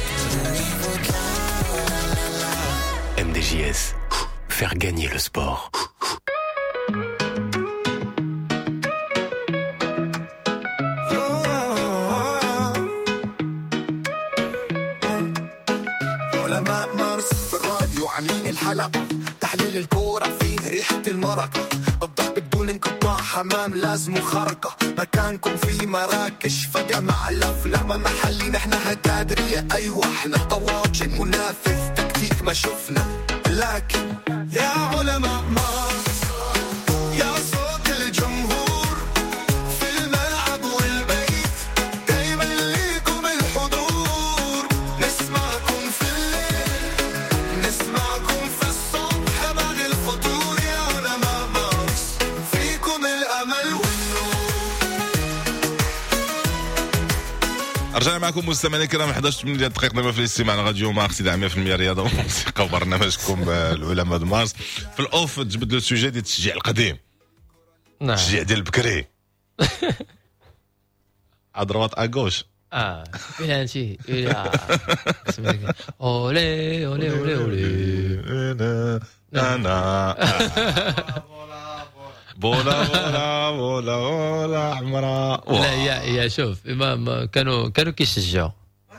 MDJS, faire gagner le sport. الحلقة تحليل الكورة فيه ريحة المرقة الضرب بدون انقطاع حمام لازم خرقة مكانكم في مراكش فجأة مع الأفلام محلي نحن هالقادرية أيوة احنا طواجن منافس تكتيك ما شفنا لكن يا علماء مصر يا صوت الجمهور في الملعب والبيت دايما ليكم الحضور نسمعكم في الليل نسمعكم في الصبح بعد الفطور يا علماء مصر فيكم الأمل والنور. رجعنا معكم مستمعينا الكرام 11 دقائق دابا في الاستماع على راديو مارس 100% رياضه وموسيقى وبرنامجكم العلماء د مارس. في الاوف جبد له السوجي ديال التشجيع القديم. نعم. التشجيع ديال البكري. ادروات اغوش. بلانتي اولي اولي اولي اولي انا بولا بولا بولا بولا عمرا. لا يا شوف ما كانوا كيشجعوا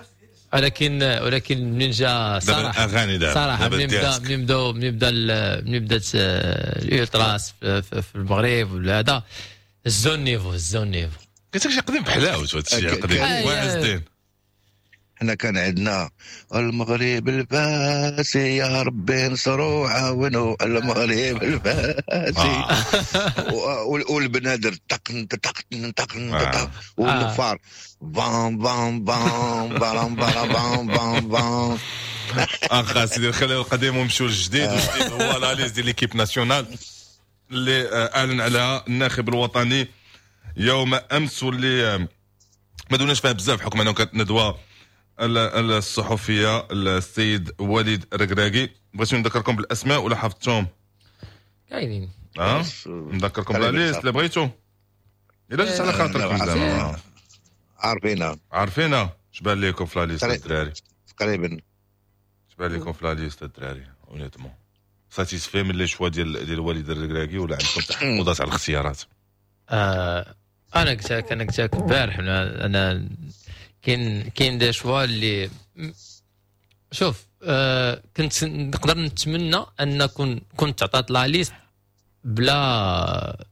ولكن منين جا صراحه من بدات الالتراس في المغرب ولا هذا الزون نيفو قلت لك شي قديم بحلاوته هذا الشيء قديم واعزين. احنا كان عندنا المغرب الفاسي يا ربي نصروا عاونوا المغرب الفاسي والبنادر تقن والنفار بام بام بام بام بام بام بام. اخا سيدي خلينا القديم ونمشيو للجديد. والجديد هو لا ليست ديال ليكيب ناسيونال اللي اعلن عليها الناخب الوطني يوم امس واللي ما دوناش فيها بزاف بحكم انه كانت ندوه الصحفيه السيد وليد ركراكي. بغيتو نذكركم بالاسماء ولا حفظتهم؟ كاينين نذكركم بالليست اللي بغيتو الا جات على خاطركم زعما عارفينها. شبان لكم في لا ليست الدراري؟ تقريبا شبان لكم في لا ليست الدراري؟ اونيتمون ساتيسفي من لي شوا ديال وليد الركراكي ولا عندكم تحفظات على الاختيارات؟ انا قلت لك البارح انا كاين دي شوا اللي شوف كنت نقدر نتمنى ان كنت عطات لا ليست بلا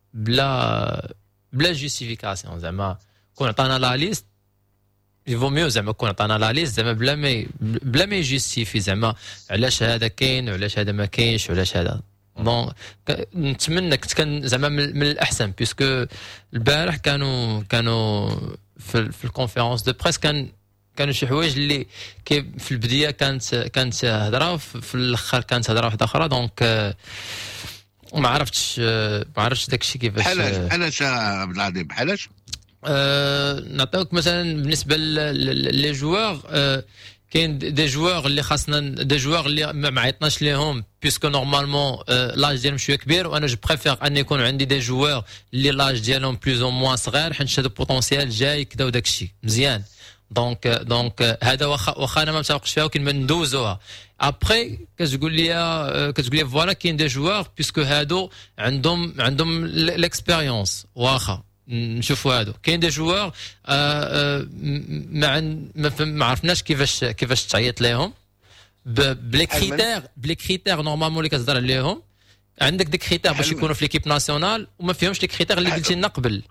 جوستيفيكاسيون زعما كون عطانا لا ليست يفو ميو زعما كون عطانا لا ليست زعما بلا ما يجوستيفي زعما علاش هذا كاين وعلاش هذا ما كاينش وعلاش هذا بون. نتمنى كنت كان زعما من الاحسن بيسكو البارح كانوا في الكونفيرونس دو بريس كانوا شي حوايج اللي في البدايه كانت هضره في الاخر كانت هضره واحده اخرى. دونك ما عرفتش داكشي كيفاش. بحالاش عبد العظيم بحالاش؟ نعطيوك مثلا بالنسبه لي جوار، كاين دي جوار اللي خاصنا، دي جوار اللي ما عيطناش ليهم بيسكو نورمالمون لاج ديالهم شويه كبير، وانا جو بريفير ان يكون عندي دي جوار اللي لاج ديالهم بلوز او موان صغير، حيت هذا بوتونسيال جاي كذا وداكشي مزيان. دونك هذا واخا انا ما متفقش فيها ولكن ندوزوها. ابري كتقول لي فوالا كاين دي جوار بيسكو هادو عندهم ليكسبيريونس، واخا نشوفوا هادو. كاين دي جوار ما عرفناش كيفاش تعيط ليهم بلي كريتير نورمالمون اللي كتهضر عليهم. عندك دي كريتير باش يكونوا في ليكيب ناسيونال وما فيهمش لي كريتير اللي قلتي لنا قبل.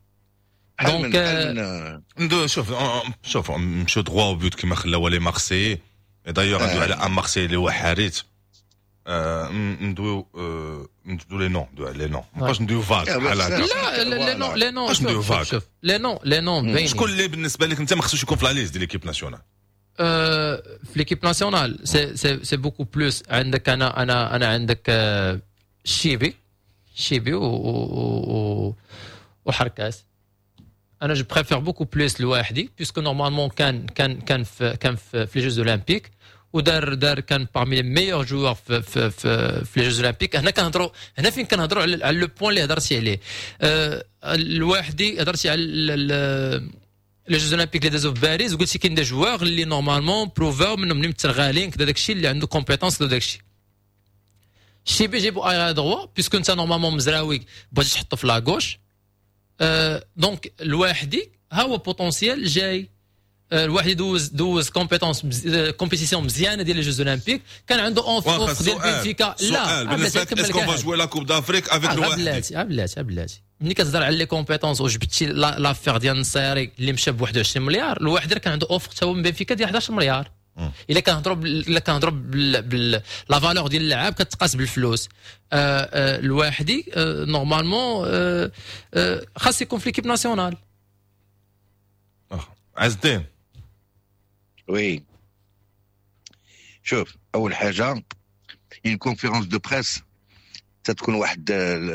دونك شوف نمشيو دغوا او بيوت كيما خلاو لي مارسي. دايوغ ندوي على ان مارسي اللي هو حارث. ندوي لي نون، لي نون مابقاش ندوي فاك بحال هكا. لا لي نون شوف لي نون باين. شكون اللي بالنسبه لك انت ما خصوش يكون في لا ليست ديال ليكيب ناسيونال؟ في ليكيب ناسيونال سي بوكو بلوس. عندك انا عندك شيبي وحركاس. انا جو بريفير بوكو بلوس لوحدي بيسكو نورمالمون كان في لي جوز اولمبيك ودار كان بارمي لي ميور جوار في لي جوز اولمبيك. هنا فين كنهضروا على لو بوين اللي هضرتي عليه. لوحدي هضرتي على لي جوز اولمبيك اللي دازو في باريس، وقلتي كاين دي جوار اللي نورمالمون بروفاو منهم اللي مترغالين كذا داكشي اللي عنده كومبيتونس داكشي. شيبي جيبو اي دروا بيسكو انت نورمالمون مزراوي بغيتي تحطو في لاغوش. دونك الواحدي ها هو بوتونسيال جاي. الواحد دوز كومبيتيسيون مزيانه ديال لي جوز اولمبيك. كان عنده اوف ديال بنفيكا. لا بالنسبه اسكو فا جوي لا كوب دافريك افيك الواحد. بلاتي ملي كتهضر على لي كومبيتونس وجبتي لافير ديال النصيري اللي مشى ب 21 مليار، الواحد كان عنده اوفر حتى هو من بنفيكا ديال 11 مليار. الا كنهضروا لا فالور ديال اللعاب كتقاس بالفلوس. الواحدي نورمالمون خاص يكون في ليكيب ناسيونال. عز الدين وي شوف، اول حاجه une conférence de presse تتكون واحد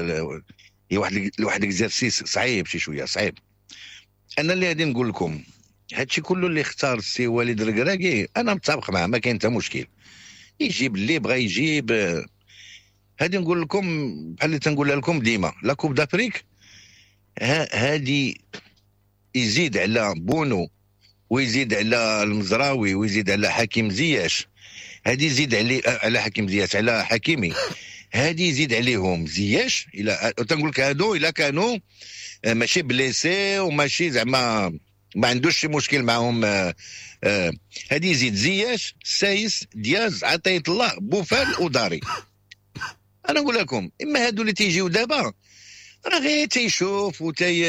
اكزرسيس صعيب شي شويه صعيب. انا اللي غادي نقول لكم هادشي كله اللي اختار السي وليد الكراكي انا متفق معاه، ما كاين حتى مشكل. يجيب اللي بغى يجيب. هادي نقول لكم بحال اللي تنقولها لكم ديما، لا كوب دافريك هادي يزيد على بونو ويزيد على المزراوي ويزيد على حكيم زياش. هادي يزيد على حكيم زياش، على حكيمي. هادي يزيد عليهم زياش. الى تنقول لك هادو الا كانوا ماشي بليسي وماشي زعما ما عندوش شي مشكل معهم. هادي يزيد زياش، سايس، دياز، عطية الله، بوفال وداري. انا نقول لكم اما هادو اللي تيجيو دابا راه غير تيشوف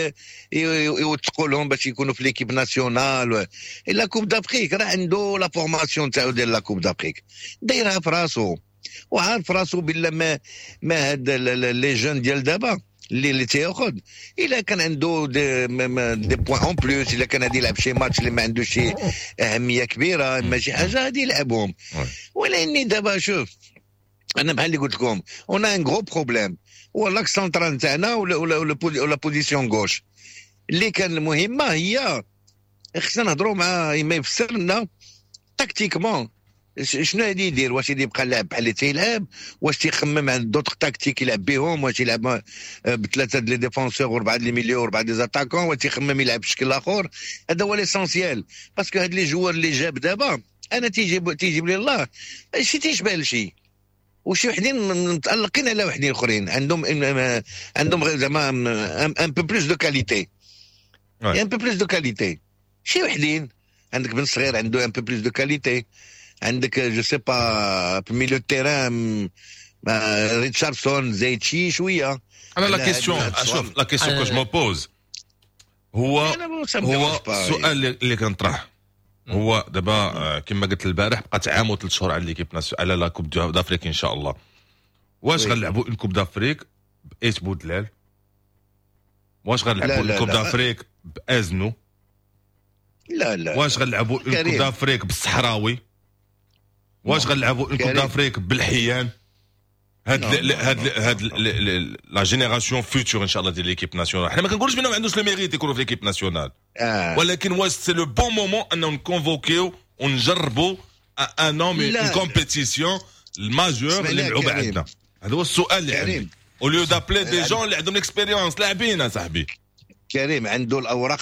ويوثقوا لهم باش يكونوا في ليكيب ناسيونال. لا كوب دافريك راه عنده لا فورماسيون تاعو ديال لا كوب دافريك دايرها في راسو، وعارف راسو بلا ما هاد لي جون ديال دابا اللي تياخذ الا كان عنده دي بوين اون بلوس. الا كان غادي يلعب شي ماتش اللي ما عندوش شي اهميه كبيره ماشي حاجه غادي يلعبهم. ولاني دابا شوف انا بحال اللي قلت لكم اون ان غرو بروبليم هو لاكس سنترال تاعنا ولا بوزيسيون غوش. اللي كان المهمه هي خصنا نهضروا مع ما يفسر لنا تاكتيكمون شنو غادي يدير. واش يدير يبقى لاعب بحال اللي تيلعب، واش تيخمم عن دوطخ تاكتيك يلعب بهم، واش يلعب بثلاثه ديال لي ديفونسور واربعه ديال الميليو واربعه ديال زاتاكون، واش تيخمم يلعب بشكل اخر. هذا هو ليسونسيال باسكو هاد لي جوار اللي جاب دابا انا تيجيب لي الله شي تيشبه لشي، وشي وحدين متالقين على وحدين اخرين عندهم زعما ان بو بلوس دو كاليتي. ان بو بلوس دو كاليتي. شي وحدين عندك بن صغير عنده ان بو بلوس دو كاليتي. عندك جو سي با في ميليو تيران ريتشاردسون زايد شويه. انا لا كيسيون شوف لا كيسيون كو جو مو بوز هو السؤال اللي كنطرح هو دابا كما قلت البارح بقات عام و3 شهور على ليكيب على لا كوب دافريك ان شاء الله. واش غنلعبوا الكوب دافريك بايت بودلال؟ واش غنلعبوا الكوب دافريك بازنو؟ لا واش غنلعبوا الكوب دافريك بالصحراوي؟ واش غنلعبوا الكوب دافريك بالحيان؟ هاد لا جينيراسيون فيوتور ان شاء الله ديال ليكيب ناسيونال. حنا ما كنقولوش بانه ما عندوش لو ميريت يكونوا في ليكيب ناسيونال، ولكن واش سي لو بون مومون انه نكونفوكيو ونجربوا ان اون كومبيتيسيون الماجور اللي ملعوبه عندنا. هذا هو السؤال اللي عندي، او ليو دابلي دي جون اللي عندهم اكسبيريونس لاعبين. اصاحبي كريم عنده الاوراق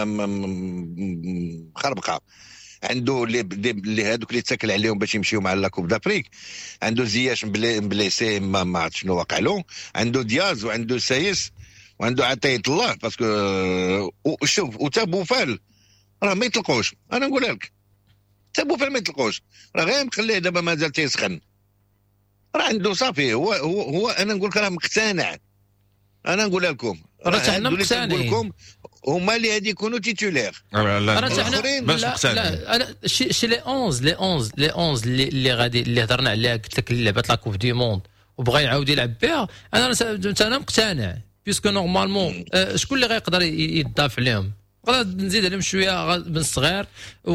مخربقه، عنده اللي هذوك اللي تاكل عليهم باش يمشيو مع لا كوب دافريك. عنده زياش بليسي ما عرفت شنو واقع له، عنده دياز وعنده سايس وعنده عطيه الله باسكو شوف. وتا بوفال راه ما يطلقوش، انا نقولها لك تا بوفال ما يطلقوش، راه غير مخليه دابا مازال تيسخن، راه عنده صافي. هو انا نقول لك راه مقتنع، انا نقولها لكم راه حنا مقتنعين هما اللي غادي يكونوا تيتولير. الاخرين لا انا شي لي 11 اللي غادي اللي هضرنا عليها قلت لك اللي لعبات لا كوب دي موند وبغى يعاود يلعب بها، انا مقتنع بيسكو نورمالمون شكون اللي غيقدر يضاف عليهم؟ نقدر نزيد عليهم شويه بن صغير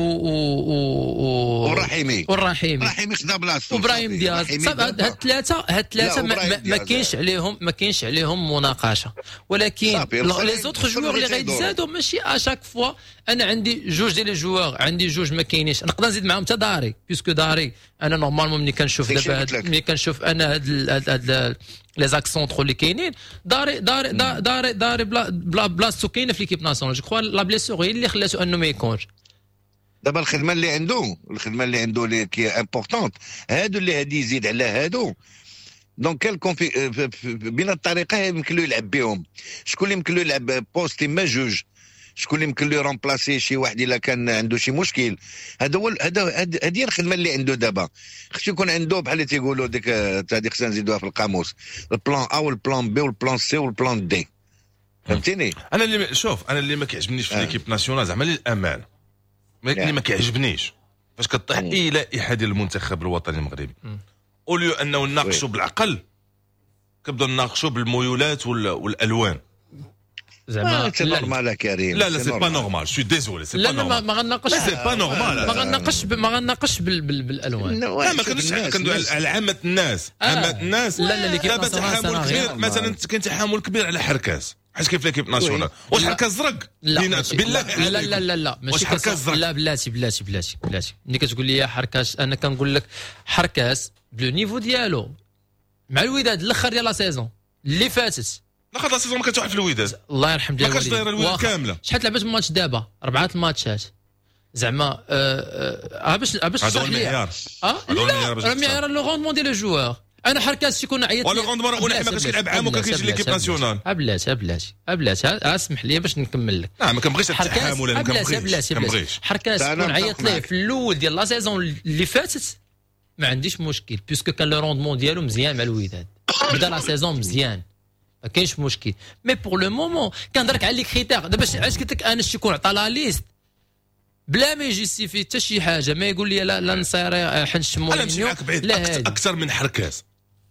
والرحيمي خدا بلاصتو وابراهيم دياز. هاد الثلاثه ما كاينش عليهم مناقشه، ولكن لي زوتر جوور اللي غيتزادوا ماشي اشاك فوا. انا عندي جوج ديال لي جوار، عندي جوج ما كاينينش، نقدر نزيد معاهم حتى داري بيسكو داري انا نورمالمون ملي كنشوف دابا ملي كنشوف انا هاد لي زاكسونترو اللي كاينين داري بلاصتو كاينه في ليكيب ناسيونال. جو كخوا لا بليسور هي اللي خلاتو انه ما يكونش. دابا الخدمه اللي عنده اللي كي امبورطونت، هادو اللي غادي يزيد على هادو دونك بين الطريقه يمكن له يلعب بهم. شكون اللي يمكن له يلعب بوستي ما جوج، شكون اللي يمكن له يرومبلاسي شي واحد الا كان عنده شي مشكل. هذه الخدمه اللي عنده دابا. خصو يكون عنده بحال اللي تيقولوا ديك هذه خصنا نزيدوها في القاموس، البلان ا والبلان بي والبلان سي والبلان دي. فهمتيني؟ انا اللي ما كيعجبنيش في ليكيب ناسيونال زعما للامانه اللي ما كيعجبنيش فاش كطيح اي لائحه ديال المنتخب الوطني المغربي، اوليو انه نناقشوا بالعقل كنبداو نناقشوا بالميولات والالوان. زعما سي نورمال كريم. لا سي با نورمال، سو ديزولي سي با نورمال. ما غنناقش سي با نورمال، ما غنناقش بالالوان. لا ما كندوي على عامه الناس. لا اللي دابا تحامل كبير مثلا كاين تحامل كبير على حركاس، حيت كيف ليكيب ناسيونال. واش حركاس زرق؟ بالله لا ماشي حركاس زرق. لا بلاتي ملي كتقول لي حركاس انا كنقول لك حركاس بلو نيفو ديالو مع الوداد الاخر ديال لا سيزون اللي فاتت. لا سيزون ما كانش واحد في الوداد الله يرحم ديال الوالد، ما كانش دايره الوداد كامله. شحال لعبت الماتش دابا 4 الماتشات زعما باش هذا هو المعيار. لا المعيار لو روندمون ديال الجوار. انا حركاس يكون عيط ولا غوندمر ولا ما كانش كيلعب عام وكان كيجي ليكيب ناسيونال. بلاتي اسمح لي باش نكمل لك. ما كنبغيش التحامل، انا كنبغيش حركاس يكون عيط ليه في الاول ديال لا سيزون اللي فاتت ما عنديش مشكل بيسكو كان لو روندمون ديالو مزيان مع الوداد، بدا لا سيزون مزيان ما كاينش مشكل. مي بور لو مومون كنهضرك على لي كريتير. دابا علاش قلت لك انا شكون عطى لا ليست بلا ما يجيسيفي حتى شي حاجه، ما يقول لي لا نصير حنش مورينيو. لا اكثر من حركاس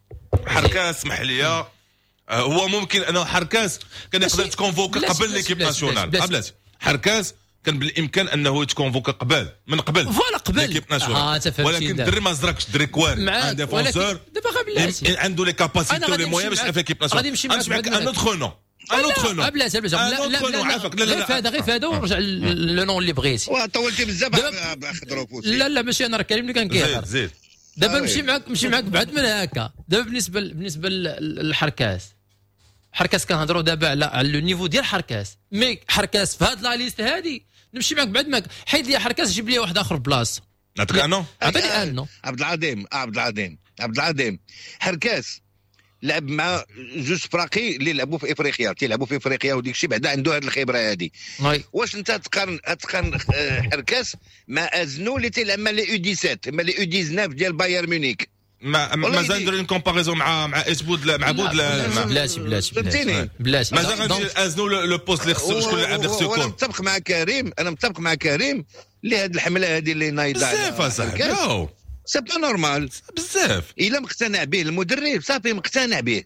اسمح لي. هو ممكن انه حركاس كان يقدر يتكونفوكا قبل ليكيب ناسيونال. بلاتي حركاس كان بالامكان انه يتكونفوكا من قبل ليكيب ناسيونال، ولكن الدري ما زرقش دري كوان ان ديفونسور دابا غير بلاتي عنده لي كاباسيتي ولي مويان باش يلعب في ليكيب ناسيونال. غادي معك ان اوتر نو بلاتي غير في هذا ورجع لو نون اللي بغيتي. طولتي بزاف خضروك. لا ماشي انا راه كريم اللي كان كيهضر. دابا نمشي معك بعد من هكا. دابا بالنسبه للحركاس كنهضروا دابا على لو نيفو ديال حركاس. مي حركاس في هاد لا ليست هادي نمشي معك بعد ما حيد لي حركاس جيب لي واحد اخر بلاصه. نعطيك انو عطيني انو. عبد العظيم حركاس لعب مع جوج فراقي اللي لعبوا في افريقيا وديك الشيء بعدا عنده هذه الخبره هذه. واش انت تقارن حركاس مع ازنو اللي تيلعب مع لي يو 17 مع لي يو 19 ديال بايرن ميونيك؟ مازال ندير كومباريزون مع اسبود مع بود. بلاتي فهمتيني. مازال غندير ازنو لو بوست اللي خصو شكون لاعب اللي خصو يكون. انا متفق مع كريم اللي هذه الحمله هذه اللي نايضه بزاف اصاحبي. سي با نورمال بزاف. الا مقتنع به المدرب صافي مقتنع به.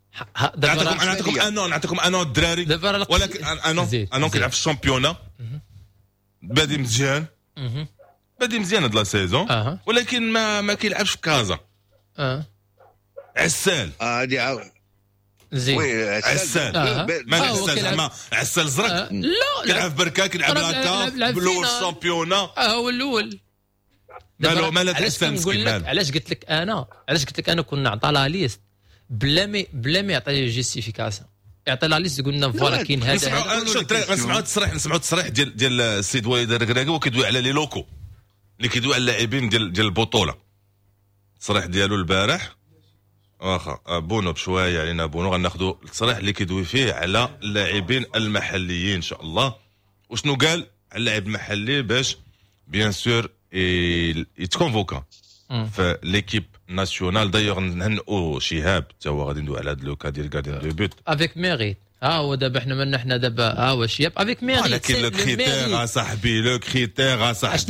نعطيكم انو الدراري، ولكن انو كيلعب في الشامبيونا بادي مزيان هاد لا سيزون، ولكن ما كيلعبش في كازا. عسال هذه زين عسال ما عسال زعما عسال زرق لا كيلعب بركا كيلعب لاكا بالاول الشامبيونا هو الاول مالو عسال مسكين. علاش قلت لك انا كنا عطى لا ليست بلا ما يعطي جيستيفيكاسيون، يعطي لا ليست قلنا فوالا كاين هذا. نسمعوا التصريح ديال السيد وليد الركراكي وكيدوي على لي لوكو اللي كيدوي على اللاعبين ديال البطوله. التصريح ديالو البارح واخا بونو بشويه علينا بونو غناخذوا التصريح اللي كيدوي فيه على اللاعبين المحليين ان شاء الله. وشنو قال على اللاعب المحلي باش بيان سور يتكونفوكا في ليكيب ناسيونال. دايوغ نهنئوا شهاب حتى هو غادي ندوي على هذا لوكا ديال غارديان دو بوت افيك ميريت. هو دابا حنا دابا هو شياب افيك ميريت. لكن لو كريتير اصاحبي لو كريتير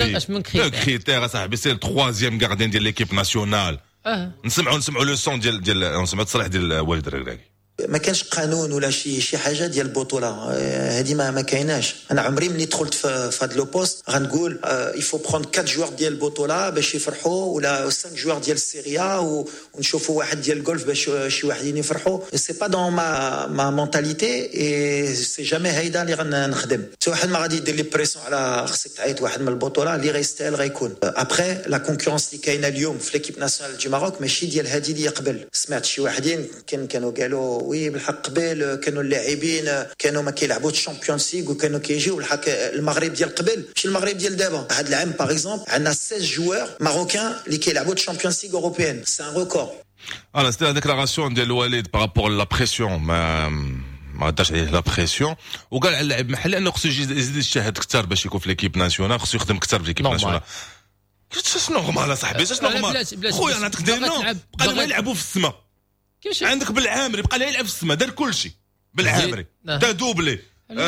اصاحبي سي التروازيام غارديان ديال ليكيب ناسيونال. نسمعوا لو سون ديال نسمعوا التصريح ديال وليد الركراكي. ما كانش قانون ولا شي حاجه ديال البطوله هذه ما كايناش. انا عمري ملي دخلت في هذا لو بوست غنقول يفو بروند 4 جوار ديال البطوله باش يفرحوا ولا 5 جوار ديال السيريا ونشوفوا واحد ديال الجولف باش شي واحدين يفرحوا. سي با دون ما مونتاليتي اي سي جامي هيدا اللي غنخدم. حتى واحد ما غادي يدير لي بريسيون على خصك تعيط واحد من البطوله اللي غيستاهل غيكون. ابري لا كونكورونس اللي كاينه اليوم في ليكيب ناسيونال دي ماروك ماشي ديال هذه اللي قبل. سمعت شي واحدين كانوا قالوا وي بالحق قبل كانوا اللاعبين كانوا ما كيلعبوا الشامبيونز ليغ وكانوا كيجيو بالحق المغرب ديال قبل ماشي المغرب ديال دابا. هذا العام باغ اكزومبل عندنا 16 جوار ماروكان اللي كيلعبوا الشامبيونز ليغ اوروبيان. سي ان ريكورد. انا سيتي لا ديكلاراسيون ديال الوالد بارابور لا بريسيون ما داش عليه لا بريسيون وقال على اللاعب المحلي انه خصو يزيد يجتهد اكثر باش يكون في ليكيب ناسيونال. خصو يخدم اكثر في ليكيب ناسيونال. كيفاش نورمال اصاحبي اش نورمال خويا. انا تقدرنا بقى لنا يلعبوا في السماء. عندك بالعامري بقى لها يلعب في السماء دار كلشي بالعامري دا دوبلي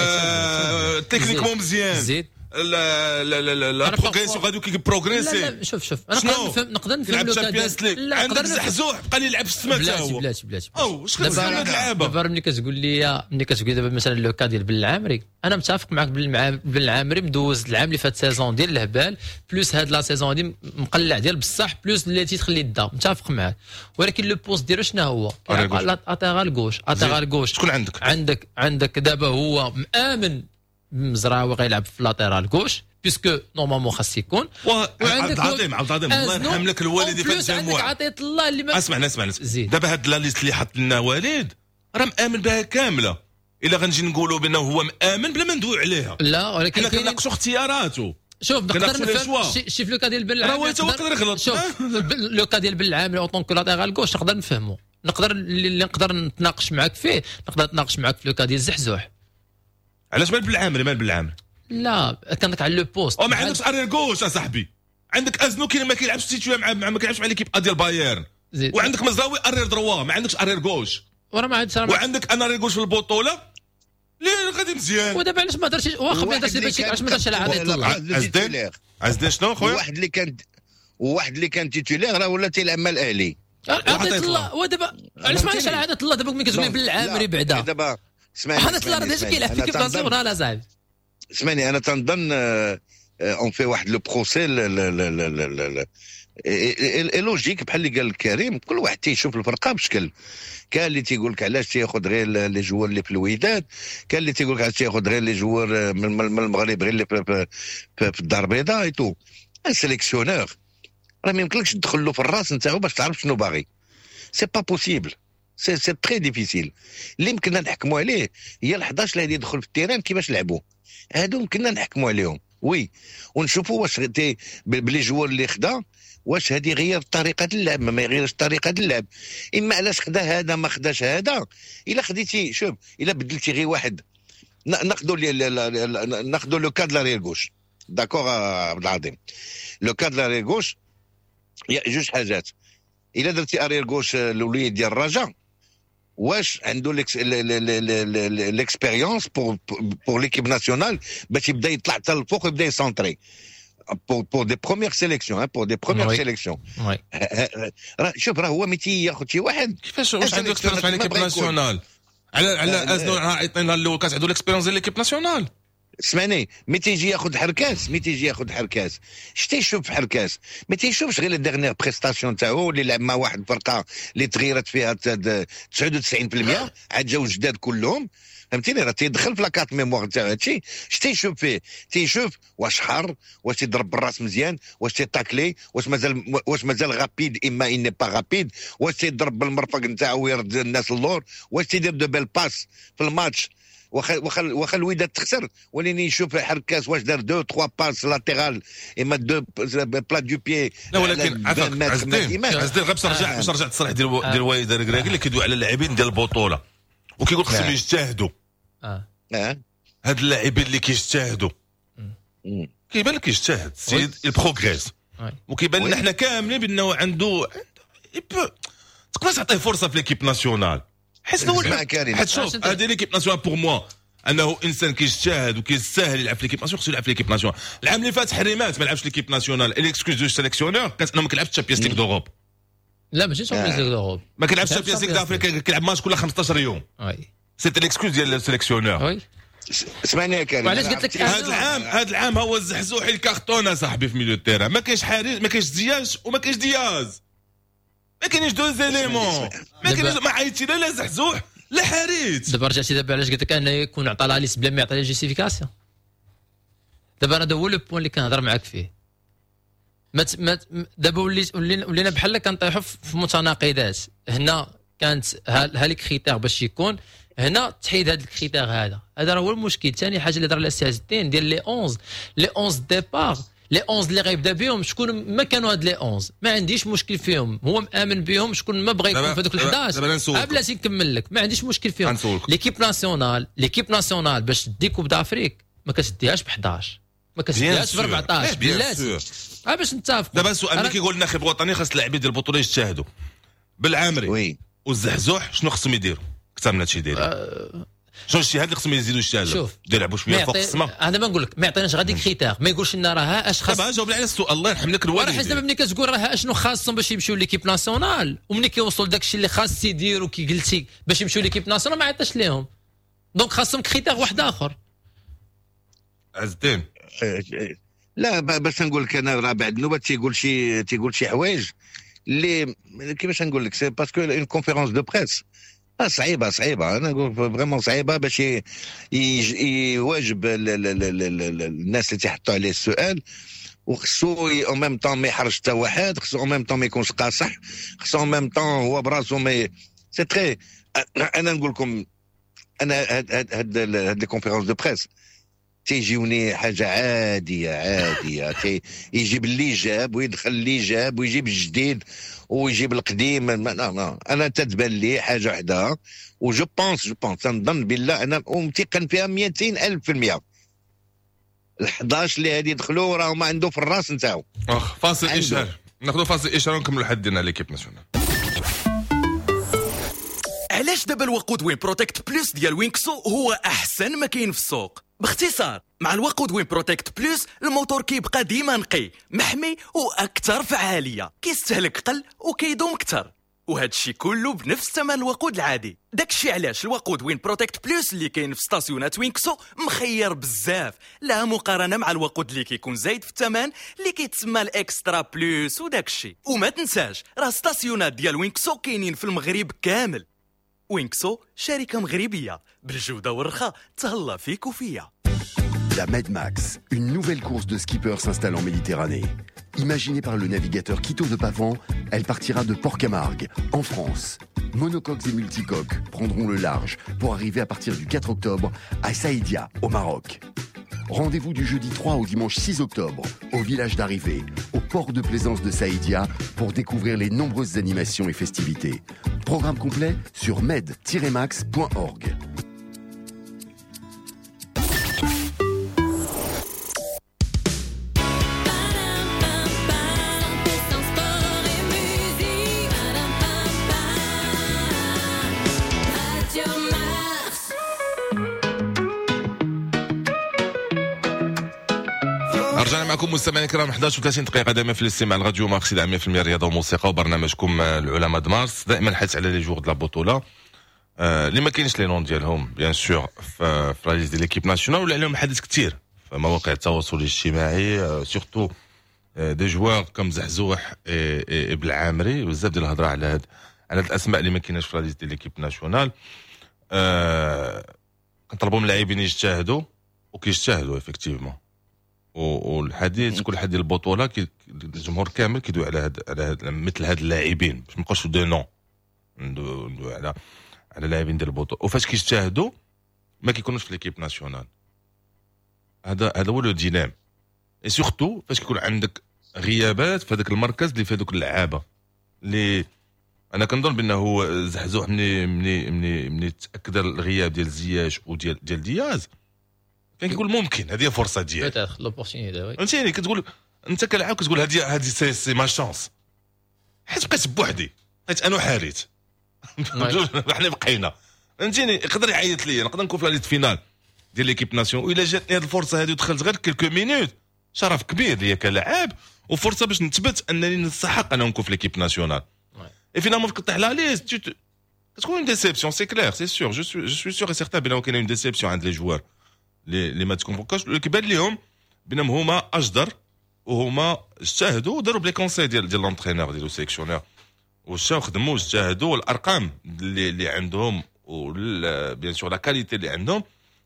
تكنيكمون مزيان لا بروغريسيون غادي كيبروغريسي. لا شوف انا نقدر نفهم لو كان عندك زحزوح بقى يلعب في السماء حتى هو. بلاتي واش كتسمع هاد اللعابه دابا ملي كتقول لي دابا مثلا لو كا ديال بالعامري انا متفق معك. بالعامري مدوز العام اللي فات سيزون ديال الهبال بلوس هاد لا سيزون دي مقلع ديال بصح بلوس اللي تيخلي الدا متفق معك. ولكن لو بوست ديالو شنو هو؟ اتيغال غوش. شكون عندك دابا هو مآمن مزراوي غيلعب في لاتيرال غوش بيسكو نورمالمون خاص يكون. وعندك عبد العظيم الله يرحم لك الوالد في الجمهور. عطيت الله اللي ما اسمع دابا هاد لا ليست اللي حط لنا والد راه مآمن بها كامله. الا غنجي نقولوا بانه هو مآمن بلا ما ندوي عليها لا ولكن كنناقشوا اختياراته. شوف نقدر نفهم شي في لو كا ديال بالعام راه هو يقدر يغلط. شوف لو كا ديال بالعام او طونك لاتيرال غوش نقدر نفهمه. اللي نقدر نتناقش معاك فيه نقدر نتناقش معاك في لو كا ديال الزحزوح. علاش مال بالعامري لا كانك على لو بوست ما عندكش ارير غوش اصاحبي. عندك ازنو ما كيلعبش تيتوي ما كيلعبش مع ليكيب ديال بايرن. وعندك مزراوي ارير دروا ما عندكش ارير غوش. وعندك انا ارير غوش في البطوله اللي غادي مزيان. ودابا علاش ما درتش واخا ما درتش باش علاش ما درتش على عطيه الله عزدين شنو خويا؟ واحد اللي كان تيتولير راه ولا تيلعب مع الاهلي عطيه الله. ودابا علاش ما علاش على عطيه الله دابا ملي كتقول بالعامري بعدا دابا اسمعني هذا الله راه كيلعب في كيف ناسيونال لا صاحبي. اسمعني انا تنظن اون في واحد لو بروسي لوجيك بحال اللي قال الكريم. كل واحد تيشوف الفرقه بشكل. كان اللي تيقول لك علاش تياخذ غير لي جوار اللي في الوداد. كان اللي تيقول لك علاش تياخذ غير لي جوار من المغرب غير اللي في الدار البيضاء ايتو. ان سيليكسيونور راه ما يمكنلكش تدخل له في الراس نتاعو باش تعرف شنو باغي. سي با بوسيبل. سي تري ديفيسيل. اللي يمكننا نحكموا عليه هي ال11 اللي غادي يدخل في التيران كيفاش لعبوا. هادو يمكننا نحكموا عليهم وي ونشوفوا واش بلي جوار اللي خدا واش هذه غير طريقه اللعب ما يغيرش طريقه اللعب. اما علاش خدا هذا ما خداش هذا. الا خديتي شوف الا بدلتي غير واحد ناخذوا لو كاد لارير غوش داكور عبد العظيم. لو كاد لارير غوش جوج حاجات. الا درتي ارير غوش الوليد ديال الرجاء واش عنده ليكسبيريونس بور ليكيب ناسيونال باش يبدا يطلع حتى الفوق ويبدا يسونطري pour des premières sélections pour des premières sélections. شوف راه هو متي ياخذ شي واحد كيفاش واش عنده اكسبيريونس مع ليكيب ناسيونال على ازنو عيطنا الاول كاس عنده ليكسبيريونس ديال ليكيب ناسيونال. اسمعني، مي تيجي ياخذ حركاس شتي يشوف حركاس، ما تيشوفش غير الدغنيغ بريستاسيون تاعو اللي لعب مع واحد الفرقه اللي تغيرت فيها 99%، عاد جاو جداد كلهم، فهمتيني؟ راه تيدخل في لاكارت ميموار تاع هادشي. شتي يشوف فيه؟ تيشوف واش حار، واش تيضرب بالراس مزيان، واش تيطاكلي، واش مازال غابيد اما اني با غابيد، واش تيضرب بالمرفق نتاعو ويرد الناس اللور، واش تيدير دو بيل باس في الماتش. واخا الوداد تخسر، ولكن يشوف حركاس واش دار 2-3 باس لاتيرال اما 2 بلا دو بيي. لا ولكن عزيزين غير باش نرجع التصريح ديال والد الركراكي اللي كيدوي على اللاعبين ديال البطوله وكيقول خصهم يجتهدوا. هاد اللاعبين اللي كيجتهدوا كيبان لك يجتهد السيد البروغريس، وكيبان لنا حنا كاملين بانه عنده تقدر تعطيه فرصه في ليكيب ناسيونال. حيت شوف هذه ليكيب ناسيونال بور موا انه انسان كيجتهد وكيستاهل يلعب في ليكيب ناسيونال، خصو يلعب في ليكيب ناسيونال. العام اللي فات حريمات ما لعبش ليكيب ناسيونال، الاكسكوز دو سيليكسيونور كانت انه ما كيلعبش تشامبيونز ليغ دوروب. لا ماشي تشامبيونز ليغ دوروب، ما كيلعبش تشامبيونز ليغ دافريكا، كيلعب ماتش كل 15 يوم. سيت الاكسكوز ديال السيليكسيونور. اسمعني يا كريم، وعلاش قلت لك هذا العام هو الزحزوحي الكارتون صاحبي في ميليو تيرا. ما كاينش حارس، ما كاينش زياش وما كاينش دياز، ما كاينش دو زيليمون، ما كاينش ما عيطتي لا زحزوح لا حارس. دابا رجعتي دابا علاش قلت لك انه يكون عطى لها ليست بلا ما يعطي لها جيستيفيكاسيون. دابا انا هذا هو لو بوين اللي كنهضر معاك فيه. دابا ولينا بحال كنطيحوا في متناقضات. هنا كانت هاليك كريتير باش يكون هنا تحيد هذا الكريتير، هذا هو المشكل. ثاني حاجه اللي هضر عليها السي عز الدين ديال لي 11 ديبار، لي 11 اللي غيبدا بهم شكون ما كانوا هاد لي 11 ما عنديش مشكل فيهم، هو مآمن بهم. شكون ما بغى يكون في هذوك ال 11 بلاتي نكمل لك ما عنديش مشكل فيهم. ليكيب ناسيونال باش تدي كوب دافريك ما كتديهاش ب 11، ما كتديهاش ب 14 بلاتي. باش نتفقوا. دابا السؤال اللي كيقول الناخب الوطني خاص اللاعبين ديال البطوله يجتهدوا. بالعامري والزحزوح شنو خصهم يديروا اكثر من هادشي دايرين؟ شنو الاجتهاد اللي خصهم يزيدوا يجتهدوا؟ شوف يلعبوا شويه فوق السما. انا ما نقول لك ما يعطيناش غادي كريتير، ما يقولش لنا راه اش خاص. دابا جاوب على السؤال الله يرحم لك الوالد. راه دابا ملي كتقول راه اشنو خاصهم باش يمشيو ليكيب ناسيونال، وملي كيوصلوا لداك الشيء اللي خاص يديروا كي قلتي باش يمشيو ليكيب ناسيونال ما عطاش ليهم، دونك خاصهم كريتير واحد اخر. عز الدين لا باش نقول لك انا راه بعد نوبه تيقول شي حوايج اللي كيفاش نقول لك سي باسكو اون كونفيرونس دو بريس صعيبه انا نقول فريمون صعيبه باش يواجب الناس اللي تيحطوا عليه السؤال، وخصو اون ميم طون ما يحرجش حتى واحد، خصو اون ميم طون ما يكونش قاصح، خصو اون ميم طون هو براسو ما سي تري. انا نقول لكم انا هاد لي كونفيرونس دو بريس تيجيوني حاجه عاديه يجيب اللي جاب ويدخل اللي جاب ويجيب الجديد ويجيب القديم. انا تتبان لي حاجه وحده وجو بونس تنظن بالله انا متيقن فيها 200,000%. ال11 اللي هادي دخلوا راه ما عنده في الراس نتاعو. فاصل اشهار، ناخذوا فاصل اشهار ونكملوا حدنا ليكيب ناسيونال. علاش دابا الوقود وين بروتكت بلس ديال وينكسو هو احسن ما كاين في السوق؟ باختصار مع الوقود وين بروتكت بلس الموتور كيبقى ديما نقي محمي واكثر فعاليه، كيستهلك قل وكيدوم اكثر، وهذا الشيء كله بنفس ثمن الوقود العادي. داكشي علاش الوقود وين بروتكت بلس اللي كاين في ستاسيونات وينكسو مخير بزاف، لا مقارنه مع الوقود اللي كيكون زايد في الثمن اللي كيتسمى الاكسترا بلس وداكشي. وما تنساش راه ستاسيونات ديال وينكسو كاينين في المغرب كامل. وينكسو شركة مغربية بالجودة والرخاء تهلا فيك وفيا. La Med Max, une nouvelle course de skippers s'installe en Méditerranée. Imaginée par le navigateur Quito de Pavan, elle partira de Port-Camargue, en France. Monocoques et multicoques prendront le large pour arriver à partir du 4 octobre à Saïdia, au Maroc. Rendez-vous du jeudi 3 au dimanche 6 octobre, au village d'arrivée, au port de plaisance de Saïdia, pour découvrir les nombreuses animations et festivités. Programme complet sur med-max.org. رجعنا معكم مستمعينا الكرام 11:30 دقيقة دائما في الاستماع الراديو ماركسي دعم 100% رياضة وموسيقى وبرنامجكم العلماء د مارس، دائما الحديث على لي جور د لا بطولة. اللي ما كاينش لي نون ديالهم بيان سور في لا ليست ديال ليكيب ناسيونال ولا عليهم حدث كثير في مواقع التواصل الاجتماعي سورتو دي جوار كوم زحزوح بالعامري بزاف ديال الهضره على هاد الاسماء اللي ما كايناش في لا ليست ديال ليكيب ناسيونال. كنطلبوا من اللاعبين يجتهدوا وكيجتهدوا افكتيفمون والحديث كل حد ديال البطوله الجمهور كامل كيدوي على مثل هاد اللاعبين باش ما نبقاوش دو نون ندوي على اللاعبين ديال البطوله وفاش كيجتهدوا ما كيكونوش في ليكيب ناسيونال. هذا هو لو دينام اي سورتو فاش كيكون عندك غيابات في هذاك المركز اللي في هذوك اللعابه اللي انا كنظن بانه زحزوح مني تاكد الغياب ديال زياش وديال دياز كان كيقول ممكن هذه فرصه ديالي بيتيت لوبورتونيتي فهمتيني كتقول انت كلاعب كتقول هذه سي ما شانس حيت بقيت بوحدي حيت انا حاريت حنا بقينا فهمتيني يقدر يعيط لي نقدر نكون في لا ليست فينال ديال ليكيب ناسيون والا جاتني هذه الفرصه هذه ودخلت غير كلكو مينوت شرف كبير ليا كلاعب وفرصه باش نثبت انني نستحق ان نكون في ليكيب ناسيونال. اي فينالمون كطيح لا ليست كتكون اون ديسيبسيون سي كلير سي سور جو سوي سور اي سيغتان بانه كاين اون ديسيبسيون عند لي جوار اللي ما تكونفوكاش اللي كيبان ليهم بانهم هما اجدر وهما اجتهدوا وداروا بلي كونساي ديال لونترينور ديال السيليكسيونور وشاو خدموا اجتهدوا الارقام اللي عندهم بيان سور لا كاليتي اللي عندهم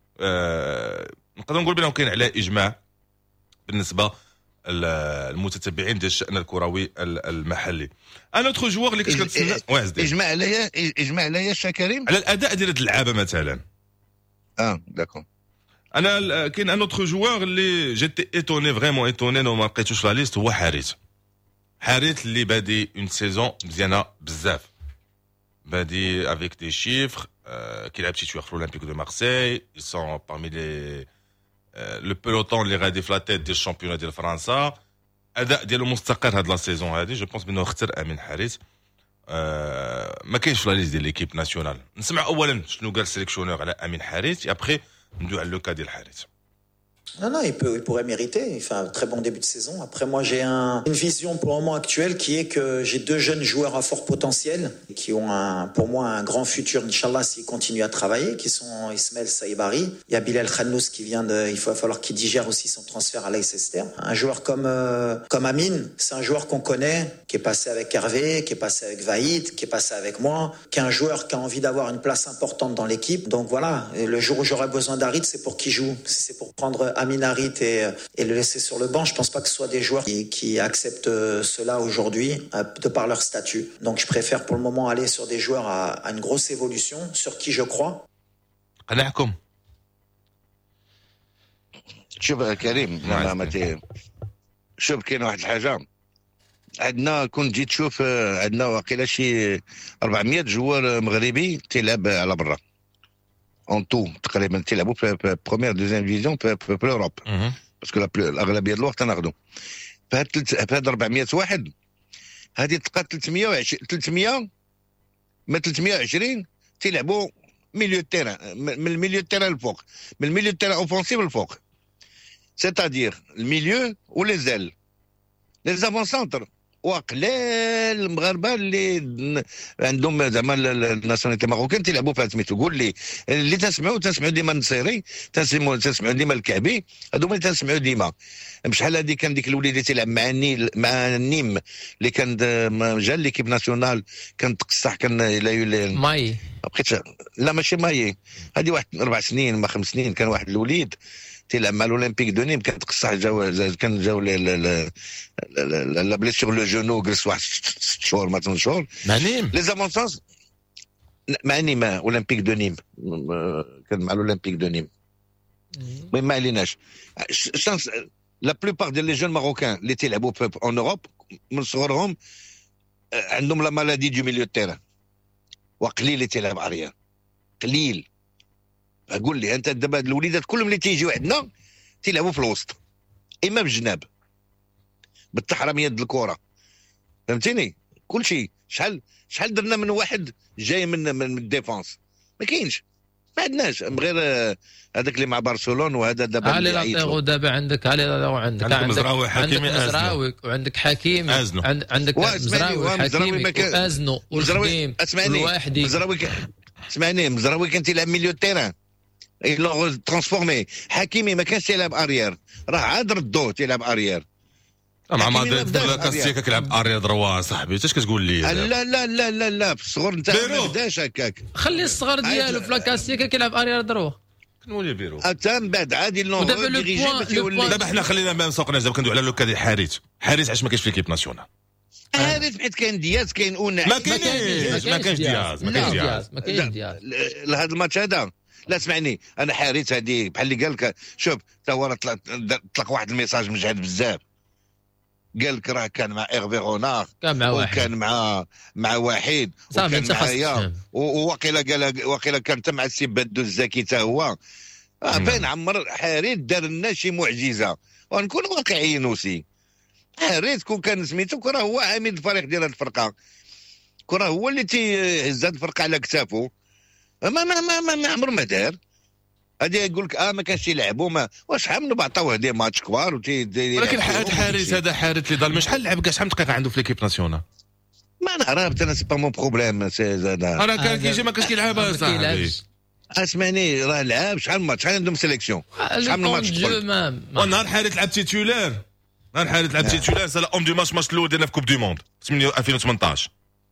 نقدر نقول بانه كاين على اجماع بالنسبه المتتبعين ديال الشأن الكروي المحلي. ان اوتر جوار اللي كنتسنى اجماع عليا كريم على الاداء ديال اللعابه مثلا. داكور. انا كاين ان اوتر جوار اللي جيتي ايتوني فريمون ايتوني وما لقيتوش لا ليست هو حارث اللي بادي اون سيزون مزيانه بزاف بادي افيك دي شيفر كيلعب تيتوير في اولمبيك دو مارسيل ils sont parmi les le peloton اللي غادي في لا تيت ديال الشامبيون ديال فرنسا. اداء ديالو مستقر هاد لا سيزون هادي جو بونس بانه اختار امين حارث ما كاينش في لا ليست ديال ليكيب ناسيونال. نسمع اولا شنو قال السيليكسيونور على امين حارث ابخي ندوي على لو كا ديال حارث. Non, il pourrait mériter. Il fait un très bon début de saison. Après, moi, j'ai une vision pour le moment actuel qui est que j'ai deux jeunes joueurs à fort potentiel qui ont pour moi un grand futur, Inch'Allah, s'ils continuent à travailler, qui sont Ismaël Saïbari. Il y a Bilal Khannous qui vient il va falloir qu'il digère aussi son transfert à Leicester. Un joueur comme Amine, c'est un joueur qu'on connaît, qui est passé avec Hervé, qui est passé avec Vaïd, qui est passé avec moi, qui est un joueur qui a envie d'avoir une place importante dans l'équipe. Donc voilà, et le jour où j'aurai besoin d'Harit, c'est pour qu'il joue. C'est pour prendre Amine Harit et le laisser sur le banc. Je pense pas que ce soit des joueurs qui acceptent cela aujourd'hui de par leur statut. Donc je préfère pour le moment aller sur des joueurs à une grosse évolution, sur qui je crois. قنعكم شوف كريم شوف كاين واحد الحاجه عندنا كنت جيت تشوف عندنا واقيلا شي 400 جوار مغربي تيلعب على برا en tout تقريبا تيلعبوا في بروميير دوزيام ديفيزيون في اوروب باسكو الاغلبيه ديال الوقت ناخذوا فهاد 400 واحد هذه تلقى 300 ما 320 تيلعبوا ميليو تيران من الميليو تيران الفوق من الميليو تيران اوفونسيف الفوق سيتادير الميليو ولي زيل لي زافون سونتر وقلال المغاربه اللي عندهم زعما الناسيوناليتي ماروكان تيلعبوا فيها سميتو. قول لي اللي تسمعوا ديما النصيري تسمعوا ديما الكعبي هذو اللي تسمعوا ديما. بشحال هذه كان ديك الوليده تيلعب مع النيم اللي كان جا ليكيب ناسيونال كان تقصح كان ماي بقيت لا ماشي ماي هذه واحد 4 سنين ما 5 سنين كان واحد الوليد تيلعب مع الاولمبيك دو نيم كانت تقصح كان جاو لا بليسيغ لو جونو جلس واحد 6 شهور ما 8 شهور مع نيم لي زافونسونس مع نيم اولمبيك دو نيم كان مع الاولمبيك دو نيم المهم ما عليناش شانس لا بلوبار ديال لي جون ماروكان اللي تيلعبوا في اون اوروب من صغرهم عندهم لا مالادي دو ميليو تيران وقليل اللي تيلعب عريان قليل. قول لي انت دابا الوليدات كلهم اللي تيجيو عندنا تيلعبوا في الوسط اما بالجناب بالتحرميه ديال الكره فهمتيني كل شيء. شحال درنا من واحد جاي من الديفونس ما كاينش ما عندناش غير هذاك اللي مع برشلونه وهذا دابا علي لاطيغو دابا عندك علي لاطيغو عندك مزراوي حكيمي مزراوي وعندك حكيمي عندك مزراوي حكيمي وازنو والخديم والواحدي اسمعني مزراوي كان تيلعب ميليو تيران يلو ترانسفورمي. حكيمي ما كانش يلعب اريير، راه عاد ردوه تيلعب اريير. مع مدريد ولا كاستيكا كيلعب اريير دروا صاحبي، اش كتقول لي؟ لا لا لا لا لا في الصغر نتاع ما بداش هكاك. خلي الصغر ديالو في لاكاستيكا كيلعب اريير دروا. كنولي بيرو حتى من بعد عادي لو دابا حنا خلينا ما سوقناش، دابا كندوي على لو كادي حارث علاش ما كاينش في ليكيب ناسيونال؟ حارث حيت كاين دياز كاين اوناس. ما كاينش دياز لهذا الماتش هذا. لا اسمعني انا حارث هذه بحال اللي قال لك، شوف تا هو طلق واحد الميساج مجهد بزاف، قال لك راه كان مع ايرفي رونار، كان مع واحد، وكان مع واحد، وكان معايا، وقيلا كان حتى مع السي بدو الزكي حتى هو. فين عمر حارث دار لنا شي معجزه، ونكون واقعيين اوسي. حارث كون كان سميتو كون هو عميد الفريق ديال الفرقه، كون هو اللي تيهز هاد الفرقه على كتافو. ما عمر ما دار هادي. يقول لك ما كانش يلعبوا، واش عملوا بعطاوه دي ماتش كبار ولكن حارث هذا حارث اللي ضل شحال لعب، شحال من دقيقه عنده في ليكيب ناسيونال؟ ما نعرف انا، سي با مون بروبليم. انا كان كيجي ما كانش كيلعب صاحبي. اسمعني راه لعب شحال من ماتش، شحال عندهم سيليكسيون، شحال من ماتش ونهار حارث لعب تيتولير، نهار حارث لعب تيتولير سا لا دو ماتش الاول ديالنا في كوب دو موند 2018.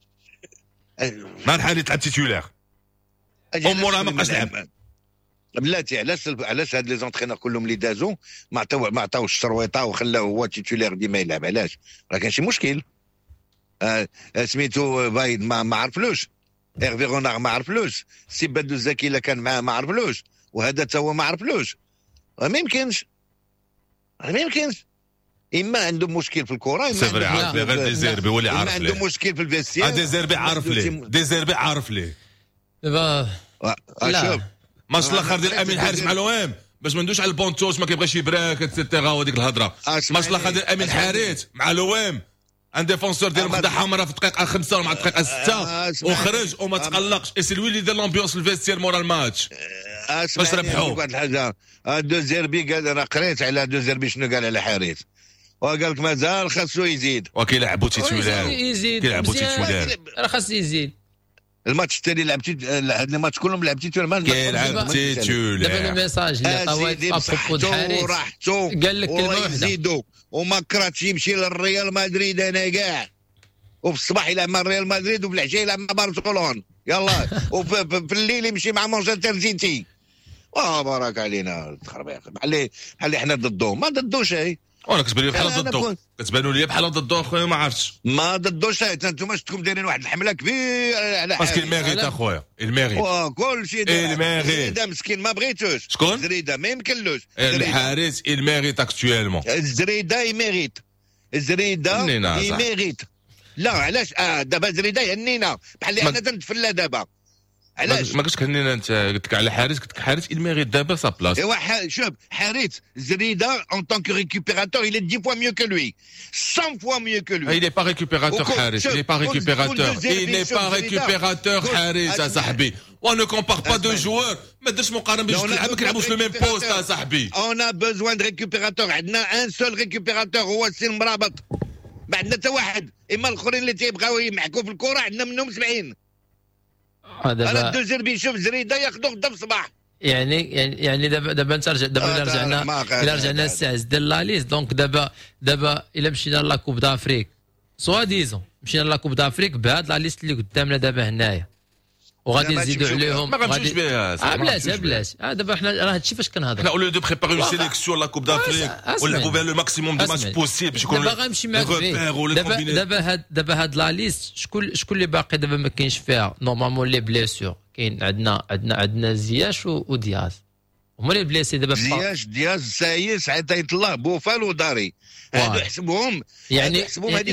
نهار حارث لعب تيتولير امورها ما بقاش لعب. بلاتي علاش هاد لي زونترينور كلهم اللي دازوا ما عطاوش الشرويطه وخلاوه هو تيتولير ديما يلعب؟ علاش؟ راه كاين شي مشكل. سميتو بايد ما عرفلوش، ايرفي رونار ما عرفلوش، سي بدو الزكي الا كان معاه ما عرفلوش، وهذا تا هو ما عرفلوش. ما يمكنش. اما عندهم مشكل في الكره، سي فري عارف ليه، غير ديزيربي هو اللي عارف ليه. عندهم مشكل في الفيستير. ديزيربي عارف ليه. دابا شوف ماتش الاخر ديال امين حارث مع الوام باش ما ندوش على البونتوش ما كيبغيش يبراك اتسيتيرا وديك الهضره. ماتش الاخر ديال امين حارث مع الوام ان ديفونسور ديال خدا حمراء في الدقيقه 5 ولا مع الدقيقه 6 وخرج وما تقلقش. اي سي لوي اللي دار لامبيونس في الفيستير مورا الماتش باش ربحوا. واحد الحاجه دو زيربي قال، انا قريت على دو زيربي شنو قال على حارث، وقال لك مازال خاصو يزيد وكيلعبوا تيتولار. راه خاص يزيد. الماتش الثاني لعبتي هاد الماتش كلهم لعبتي كيلعب تيتولار. دابا الميساج اللي عطاوه ابروبو د حارث قال لك كلمه واحده وما كرهتش يمشي للريال مدريد انا كاع، وفي الصباح يلعب مع الريال مدريد وفي العشاء يلعب مع برشلونه يلا وفي الليل يمشي مع مانشستر سيتي. بارك علينا التخربيق بحال اللي حنا ضدهم. ما ضدوش هي، وانا كتبان لي بحال ضدو، كتبانوا لي بحال ضدو اخويا. ما عرفتش ما ضدوش. انتم شفتكم دايرين واحد الحمله كبيره على باسكو الميريت اخويا، الميريت كلشي زريده مسكين ما بغيتوش. شكون زريده ما يمكنلوش. الحارس الميريت اكطويلمون. زريده يميريت، زريده يميريت. لا علاش دابا زريده يهنينا بحال اللي حنا تنتفلا دابا. علاش ما قلتش كهنينا انت؟ قلت لك على حارس، قلت لك حارس الميريت دابا سا بلاص. ايوا شوف حارس زريده en tant que récupérateur il est 10 fois mieux que lui, 100 fois mieux que lui. Il n'est pas récupérateur حارس، il n'est pas récupérateur, il n'est pas récupérateur حارس صاحبي. On ne compare pas deux joueurs. ما درتش مقارنه باش تلعب، ما كيلعبوش لو ميم بوست صاحبي. On a besoin de récupérateur. عندنا un seul récupérateur هو السي المرابط، ما عندنا حتى واحد. اما الاخرين اللي تيبغاو يمحكوا في الكره عندنا منهم 70. انا دو زيربي شوف زريده ياخذوا غدا في الصباح. يعني دابا انت الا رجعنا للساعه ديال لا ليست. دونك دابا الا مشينا لا كوب دافريك سوا ديزون مشينا لا كوب دافريك بهاد لا ليست اللي قدامنا دابا هنايا وغادي نزيدوا عليهم. ما غنمشيوش بها بلاش دابا حنا راه هادشي فاش كنهضر. لا اولو دو بريباري اون سيليكسيون لا كوب دافريك ونلعبوا بها لو ماكسيموم دو ماتش بوسيبل باش يكون دابا غنمشي معاك. دابا هاد لا ليست شكون اللي باقي دابا ما كاينش فيها نورمالمون لي بليسيور. كاين عندنا زياش ودياز هما اللي بليسي دابا. زياش دياز سايس عطية الله بوفال وداري هادو يحسبوهم. يعني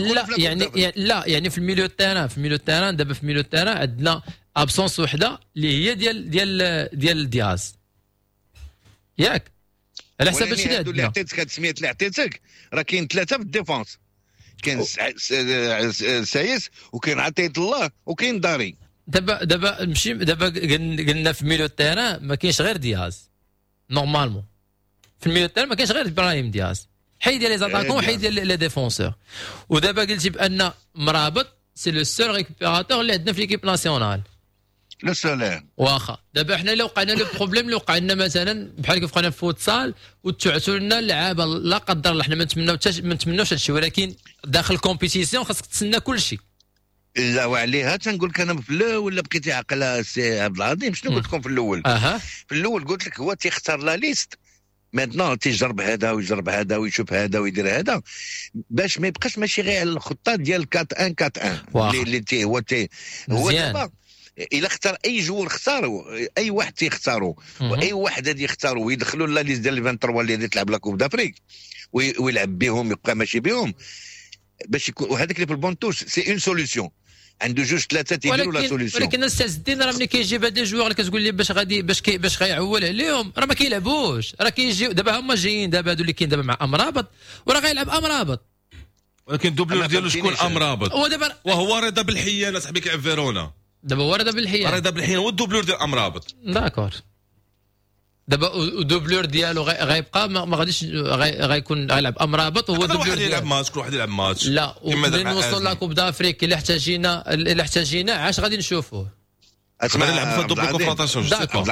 في الميليو تيران دابا في الميليو تيران عندنا ابسونس وحده اللي هي ديال دياز ياك على حساب هادشي اللي عندنا. عطيتك هاد السميات اللي عطيتك راه كاين 3 في الديفونس، كاين سايس وكاين عطية الله وكاين داري. دابا نمشي قلنا في الميليو تيران ما كاينش غير دياز نورمالمون. في الميليو تيران ما كاينش غير ابراهيم دياز، حيد ديال لي زاتاكون وحيد ديال لي ديفونسور. ودابا قلتي بان مرابط سي لو سول ريكوبيراتور اللي عندنا في ليكيب ناسيونال. لو سولير واخا دابا حنا الا وقعنا لو بروبليم اللي وقع لنا مثلا بحال كيف وقعنا في فوتسال وتعسوا لنا اللعابه لا قدر الله، حنا ما نتمناوش هادشي، ولكن داخل الكومبيتيسيون خاصك تسنى كل شيء. لا وعليها تنقول لك انا في الاول ولا بقيتي عاقله سي عبد العظيم شنو قلت لكم في الاول؟ في الاول قلت لك هو تيختار لا ليست ماتنون تيجرب هذا ويجرب هذا ويشوف هذا ويدير هذا باش ما يبقاش ماشي غير على الخطه ديال 4-1 اللي هو دابا الا اختار اي جوار اختاروا اي واحد تيختاروا واي واحد غادي يختاروا ويدخلوا لا ليست ديال 23 اللي غادي تلعب لا كوب دافريك ويلعب بهم يبقى ماشي بهم باش يكون وهذاك اللي في البونتوش سي اون سوليسيون عنده جوج ثلاثه تيديروا لا سوليسيون. ولكن استاذ الدين راه ملي كيجيب هاد الجوار اللي كتقول لي باش غيعول عليهم راه ما كيلعبوش، راه كيجيو دابا هما جايين دابا هادو اللي كاين دابا مع امرابط وراه غيلعب امرابط، ولكن دوبلور ديالو شكون امرابط وهو رضا بالحيان اصاحبي كيلعب فيرونا دابا هو رضا بالحيان هو الدوبلور ديال امرابط. داكور دابا الدوبلور ديالو غيبقى ما غاديش غيكون غيلعب امرابط وهو دوبلور واحد يلعب ماتش كل واحد يلعب ماتش. لا وملي نوصل لا كوب دافريك الا احتاجينا عاش غادي نشوفوه. اسمع نلعب في الدوبل كونفرونطاسيون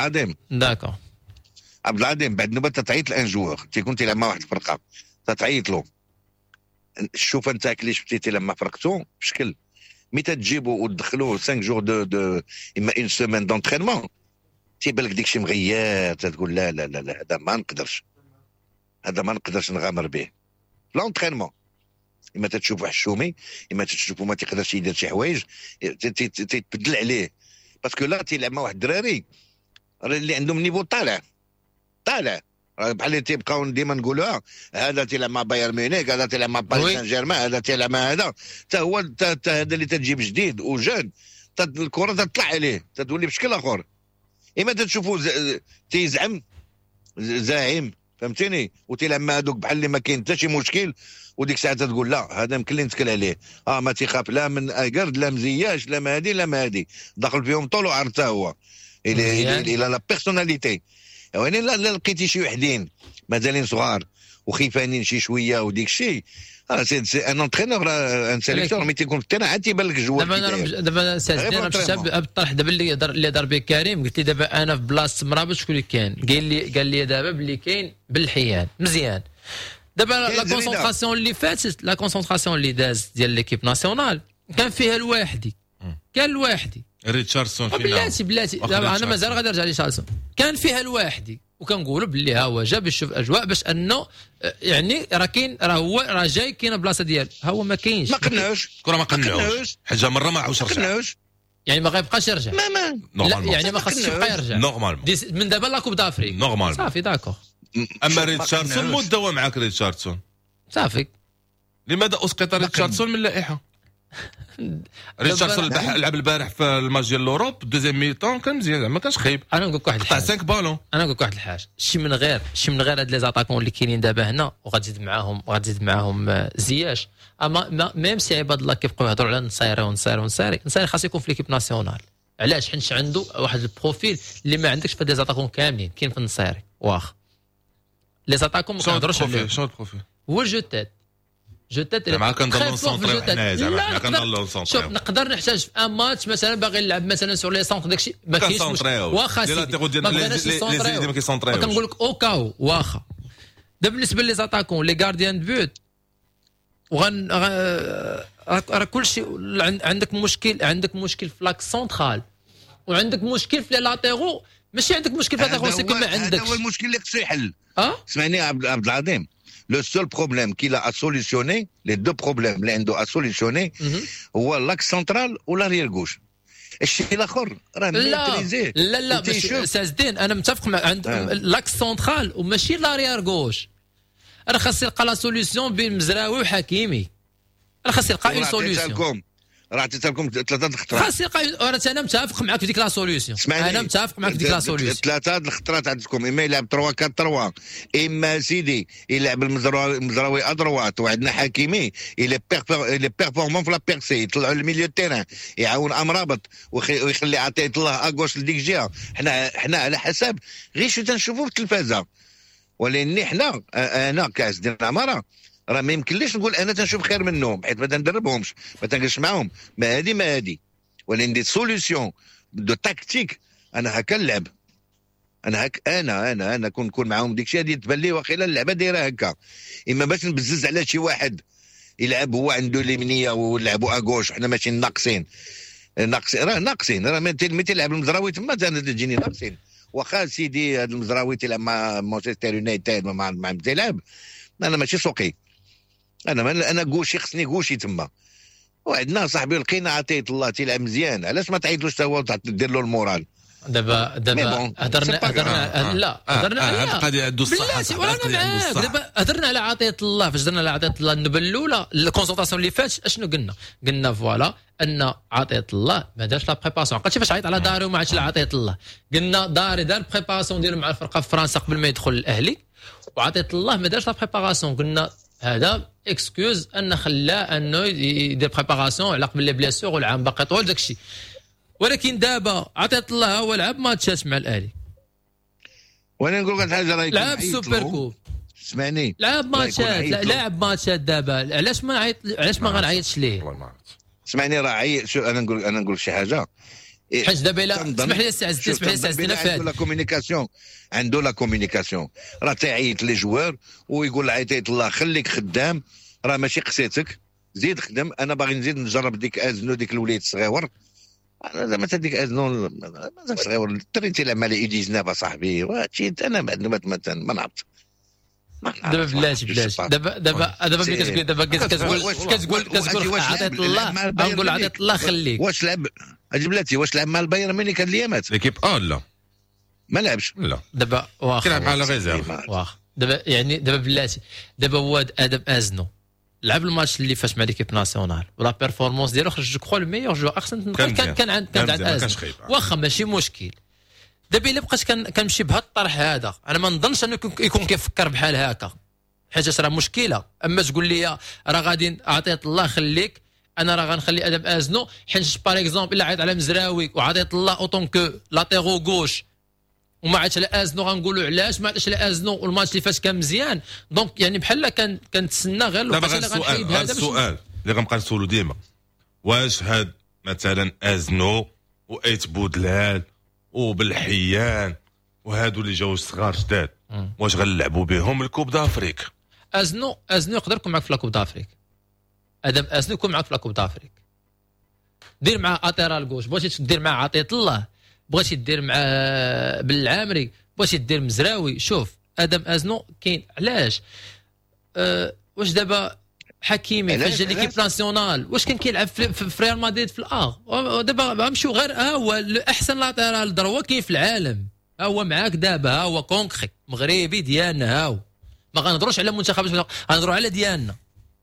عبد العظيم بعد نوبه تعيط لان جوور تيكون تيلعب مع واحد الفرقه تعيط له شوف انت كلي شفتي تيلعب مع فرقته بشكل متى تجيبوا وتدخلوه 5 جور دو اما اون سيمين دونترينمون تيبان لك داكشي مغير تقول لا لا لا لا هذا ما نقدرش نغامر به لونترينمون اما تشوف حشومي اما تشوف ما تقدرش يدير شي حوايج تتبدل عليه باسكو لا تيلعب مع واحد الدراري اللي عندهم نيفو طالع بحال اللي تيبقاو ديما نقولوها هذا تيلعب مع بايرن ميونخ هذا تيلعب مع باريس سان جيرمان هذا تيلعب مع هذا حتى هو هذا اللي تجيب جديد وجون الكره تطلع عليه تولي بشكل اخر اما تشوفوا تيزعم زاعم فهمتيني وتيلعب مع هذوك بحال اللي ما كاين حتى شي مشكل وديك الساعه تقول لا هذا يمكن لي نتكل عليه ما تيخاف لا من اكرد لا مزياش لا ما هادي دخل فيهم طول وعرف هو الى لا بيرسوناليتي يعني لا لقيتي شي وحدين مازالين صغار وخيفانين شي شويه وديك الشيء سي ان انترينور ان سيليكتور ملي تيكون في التيران عاد تيبان لك الجوار دابا استاذ انا بالطرح دابا اللي دار به كريم قلت لي دابا انا في بلاصه مرابط شكون اللي كان قال لي دابا باللي كاين بالحيان مزيان دابا لا كونسونطراسيون اللي فاتت لا كونسونطراسيون اللي داز ديال ليكيب ناسيونال كان فيها الواحدي ريتشاردسون بلاتي دابا انا مازال غادي نرجع لريتشاردسون كان فيها الواحدي وكنقولوا باللي ها هو جا باش يشوف الاجواء باش انه يعني راه جاي كاين بلاصه ديال ها هو ما كاينش ما قنعوش كره ما قنعوش حاجه مره ما عاوش رجع يعني ما غيبقاش يرجع لا يعني ما خاصش يبقى يرجع نورمالمون من دابا لا كوب دافريك نورمالمون صافي داكور اما ريتشاردسون مده هو معاك ريتشاردسون صافي لماذا اسقط ريتشاردسون من اللائحه ريتشاردسون لعب البارح في الماتش ديال لوروب دوزيام ميطون كان مزيان ما كانش خايب انا نقول لك واحد الحاجه 5 بالون انا نقول لك واحد الحاجه شي من غير هاد لي زاتاكون اللي كاينين دابا هنا وغتزيد معاهم زياش اما ميم سي عباد الله كيبقاو يهضروا على نصيري خاص يكون في ليكيب ناسيونال علاش حيت عنده واحد البروفيل اللي ما عندكش في لي زاتاكون كاملين كاين في النصيري واخا لي زاتاكون ما كنهضروش عليهم شنو البروفيل هو الجوتات ما كنضلوا نسونطريو حنا زعما كنضلوا نسونطريو شوف نقدر نحتاج في ان ماتش مثلا باغي نلعب مثلا سور لي سونطر داكشي ما كاينش واخا سيدي ما كيسونطريوش كنقول لك اوكاو واخا دابا بالنسبه لي زاتاكون لي غارديان دو بوت وغن راه كلشي عندك مشكل في لاك سونترال وعندك مشكل في لي لاتيرو ماشي عندك مشكل في لاتيرو سي ما عندكش هذا هو المشكل اللي خصو يحل اسمعني عبد العظيم le seul problème qu'il a à solutionner les deux problèmes اللي عنده à solutionner هو l'axe central و l'arrière gauche الشيء الاخر راه ميتريزيه لا استاذ الدين انا متفق مع عند لاكس سونترال وماشي لاريير غوش راه خاص يلقى لا سوليسيون بين مزراوي وحكيمي راه خاص يلقى اون سوليسيون راه عطيت لكم 3 الخطرات خاص يلقى انا متفق معك في ديك لا سوليسيون انا متفق معك في ديك لا سوليسيون 3 الخطرات عندكم اما يلعب 3-4-3 اما سيدي يلعب المزراوي ادروات وعندنا حكيمي الى بيرفورمون في لا بيرسي يطلعوا الميليو تيران يعاون امرابط ويخلي عطيه الله اغوش لديك الجهه حنا على حسب غير شو تنشوفوا في التلفازه ولكن حنا انا كاس ديال العماره راه ما يمكنليش نقول انا تنشوف خير منهم حيت ما تندربهمش ما تنجلس معاهم ما هادي ولكن دي سوليسيون دو تاكتيك انا هكا نلعب، انا هك انا كون معاهم ديك الشيء هذه تبان لي واخيلا اللعبه دايره هكا. اما باش نبزز على شي واحد يلعب هو عنده اليمنيه ونلعبوا اغوش حنا ماشي ناقصين راه ملي تلعب المزراوي تما تجيني ناقصين. واخا سيدي هذا المزراوي تلعب مع مانشستر يونايتد مع تلعب، انا ماشي سوقي، انا غوشي خصني غوشي تما. وعندنا صاحبي لقينا عطيه الله تيلعب مزيان، علاش ما تعيطلوش حتى هو دير له المورال. دابا هضرنا لا القضيه عنده الصحه معاك. دابا هضرنا على عطيه الله، فاش درنا على عطيه الله النبله الاولى الكونسلطاسيون اللي فات اشنو قلنا فوالا ان عطيه الله ما دارش لا بريباسيون. قلت باش عيط على داري وما عادش على عطيه الله. قلنا داري دار بريباسيون ديالو مع الفرقه في فرنسا قبل ما يدخل الاهلي، وعطيه الله ما دارش لا بريباسيون. قلنا هذا اكسكوز ان خلاه انه يدير بريباراسيون على قبل لي بليسور والعام باقي طول داكشي. ولكن دابا عطيت الله هو لعب ماتشات مع الاهلي، وانا نقول لك حاجه، راهي لعب سوبر كوب، اسمعني، لعب ماتشات، لاعب ماتشات. دابا علاش ما غنعيطش ليه؟ اسمعني راه عيط. شو انا نقول شي حاجه حاج دابا الا اسمح لي استعزتنا فهاد عنده لا كومونيكاسيون راه تيعيط لي جوار ويقول عيطيت الله خليك خدام، راه ماشي قسيتك زيد خدم. انا باغي نزيد نجرب ديك ازنو ديك الوليد الصغيور، انا زعما ديك ازنو مازال صغيور الدري تيلعب مع لي 19 صاحبي وهادشي انا ما نعرف. دابا بلاتي دابا ملي كتقول عطيت الله نقول عطيت الله خليك. واش لعب بلاتي واش لعب مع البايرن ميونخ كان ليامات ليكيب لا ما لعبش. لا دابا واخا كيلعب على ريزيرف واخا. دابا بلاتي دابا هو ادم ازنو لعب الماتش اللي فاش مع ليكيب ناسيونال ولا بيرفورمانس ديالو خرج جو كخوا الميور جو احسن كان عند ازنو واخا ماشي مشكل. دابا الا بقيت كنمشي بهذا الطرح هذا انا ما نظنش انه يكون كيفكر بحال هكا، حيت راه مشكله. اما تقول لي راه غادي عطيت الله خليك، انا راه غنخلي ادم ازنو حيت باغ اكزومبل الا عيط على مزراوي وعطيت الله اوطون كو لاتيرو غوش وما عادش على ازنو غنقولوا علاش ما عادش على ازنو والماتش اللي فات كان مزيان. دونك يعني بحال كنتسنى غير الوقت اللي غنحيد هذا. السؤال اللي غنبقى نسولو ديما واش هاد مثلا ازنو وايت بودلال وبالحيان وهادو اللي جاو صغار جداد واش غنلعبوا بهم الكوب دافريك؟ ازنو يقدر يكون معك في لاكوب دافريك، ادم ازنو يكون معك في لاكوب دافريك. دير مع اتيرال غوش، بغيتي دير مع عطيه الله، بغيتي دير مع بالعامري، بغيتي دير مزراوي. شوف ادم ازنو كاين علاش واش دابا حكيمي فاش جا ليكيب ناسيونال واش كان كيلعب في ريال مدريد في دابا غنمشيو غير هو الاحسن لاتيرال دروا كاين في العالم، هو معاك دابا، هو كونكري مغربي ديالنا، هاو ما غنهضروش على منتخب، غنهضروا على ديالنا.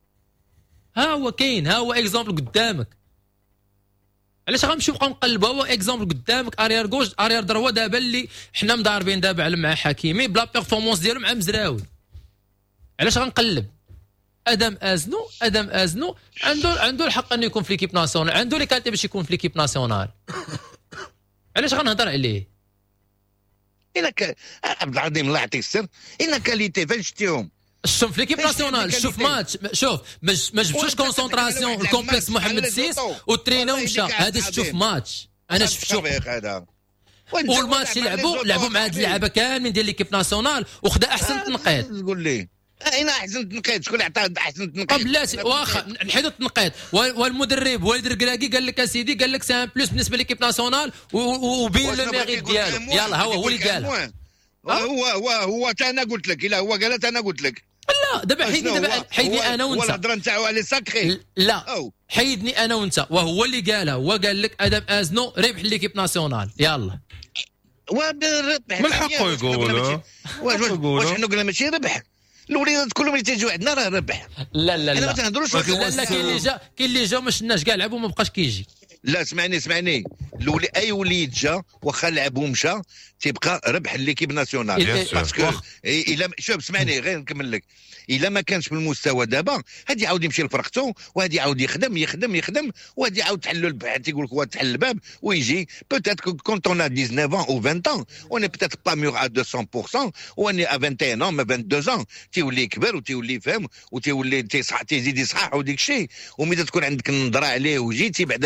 هو كاين، هو اكزامبل قدامك. علاش غنمشيو نبقاو نقلبوا؟ هو اكزامبل قدامك اريار غوش اريار دروا دابا اللي حنا مضاربين دابا على مع حكيمي بلا بيرفورمانس ديالو مع مزراوي. علاش غنقلب؟ ادم ازنو عنده الحق انه يكون في ليكيب ناسيونال، عنده لي كاليتي باش يكون في ليكيب ناسيونال. علاش غنهضر عليه؟ عبد العظيم الله يعطيك السر، إلا كاليتي فاش شفتيهم؟ شوف في ليكيب ناسيونال، شوف ماتش، شوف ما جبتوش كونسونطراسيون الكومبلكس محمد السيس والترينا ومشى. هذا شوف ماتش انا شفتو والماتش لعبوا مع هاد اللعابه كاملين ديال ليكيب ناسيونال وخدا احسن تنقيط. تقول لي اين احسن تنقيط؟ شكون اللي عطاه احسن تنقيط؟ بلاتي واخا نحيدوا التنقيط. والمدرب والد الكراكي قال لك اسيدي، قال لك سي ان بلوس بالنسبه ليكيب ناسيونال وبين لو ميريت ديالو. يلا هو اللي قالها. هو انا قلت لك، الا هو قالت انا قلت لك لا. دابا حيدني انا وانت، ولا الهضره نتاعو على ساكري. لا حيدني انا وانت، وهو اللي قالها. هو قال لك ادم ازنو ربح ليكيب ناسيونال. يلا من حقه يقول. واش حنا قلنا ماشي ربح؟ الوليدات كلهم اللي تيجيو عندنا راه ربح. لا انا ما تهضروش. لا كاين اللي جا ما شناش كاع لعبوا ما بقاش كيجي. لا اسمعني اي وليد جا واخا لعب ومشى تيبقى ربح ليكيب ناسيونال. باسكو الا شوف اسمعني غير نكمل لك، الا ما كانش بالمستوى دابا هادي يعاود يمشي لفرقته وهادي يعاود يخدم وهادي يعاود تحلوا البحث. يقول لك هو تحل الباب ويجي. بوتيت كونت اون 19 ans ou 20 ans on n'est peut-être pas mûr à 200%، on est à 21 ans mais 22 ans تيولي كبر وتيولي فهم وتيولي تيزيد يصحح وديك الشيء. ومتى تكون عندك النظره عليه وجيتي بعدا ليكيب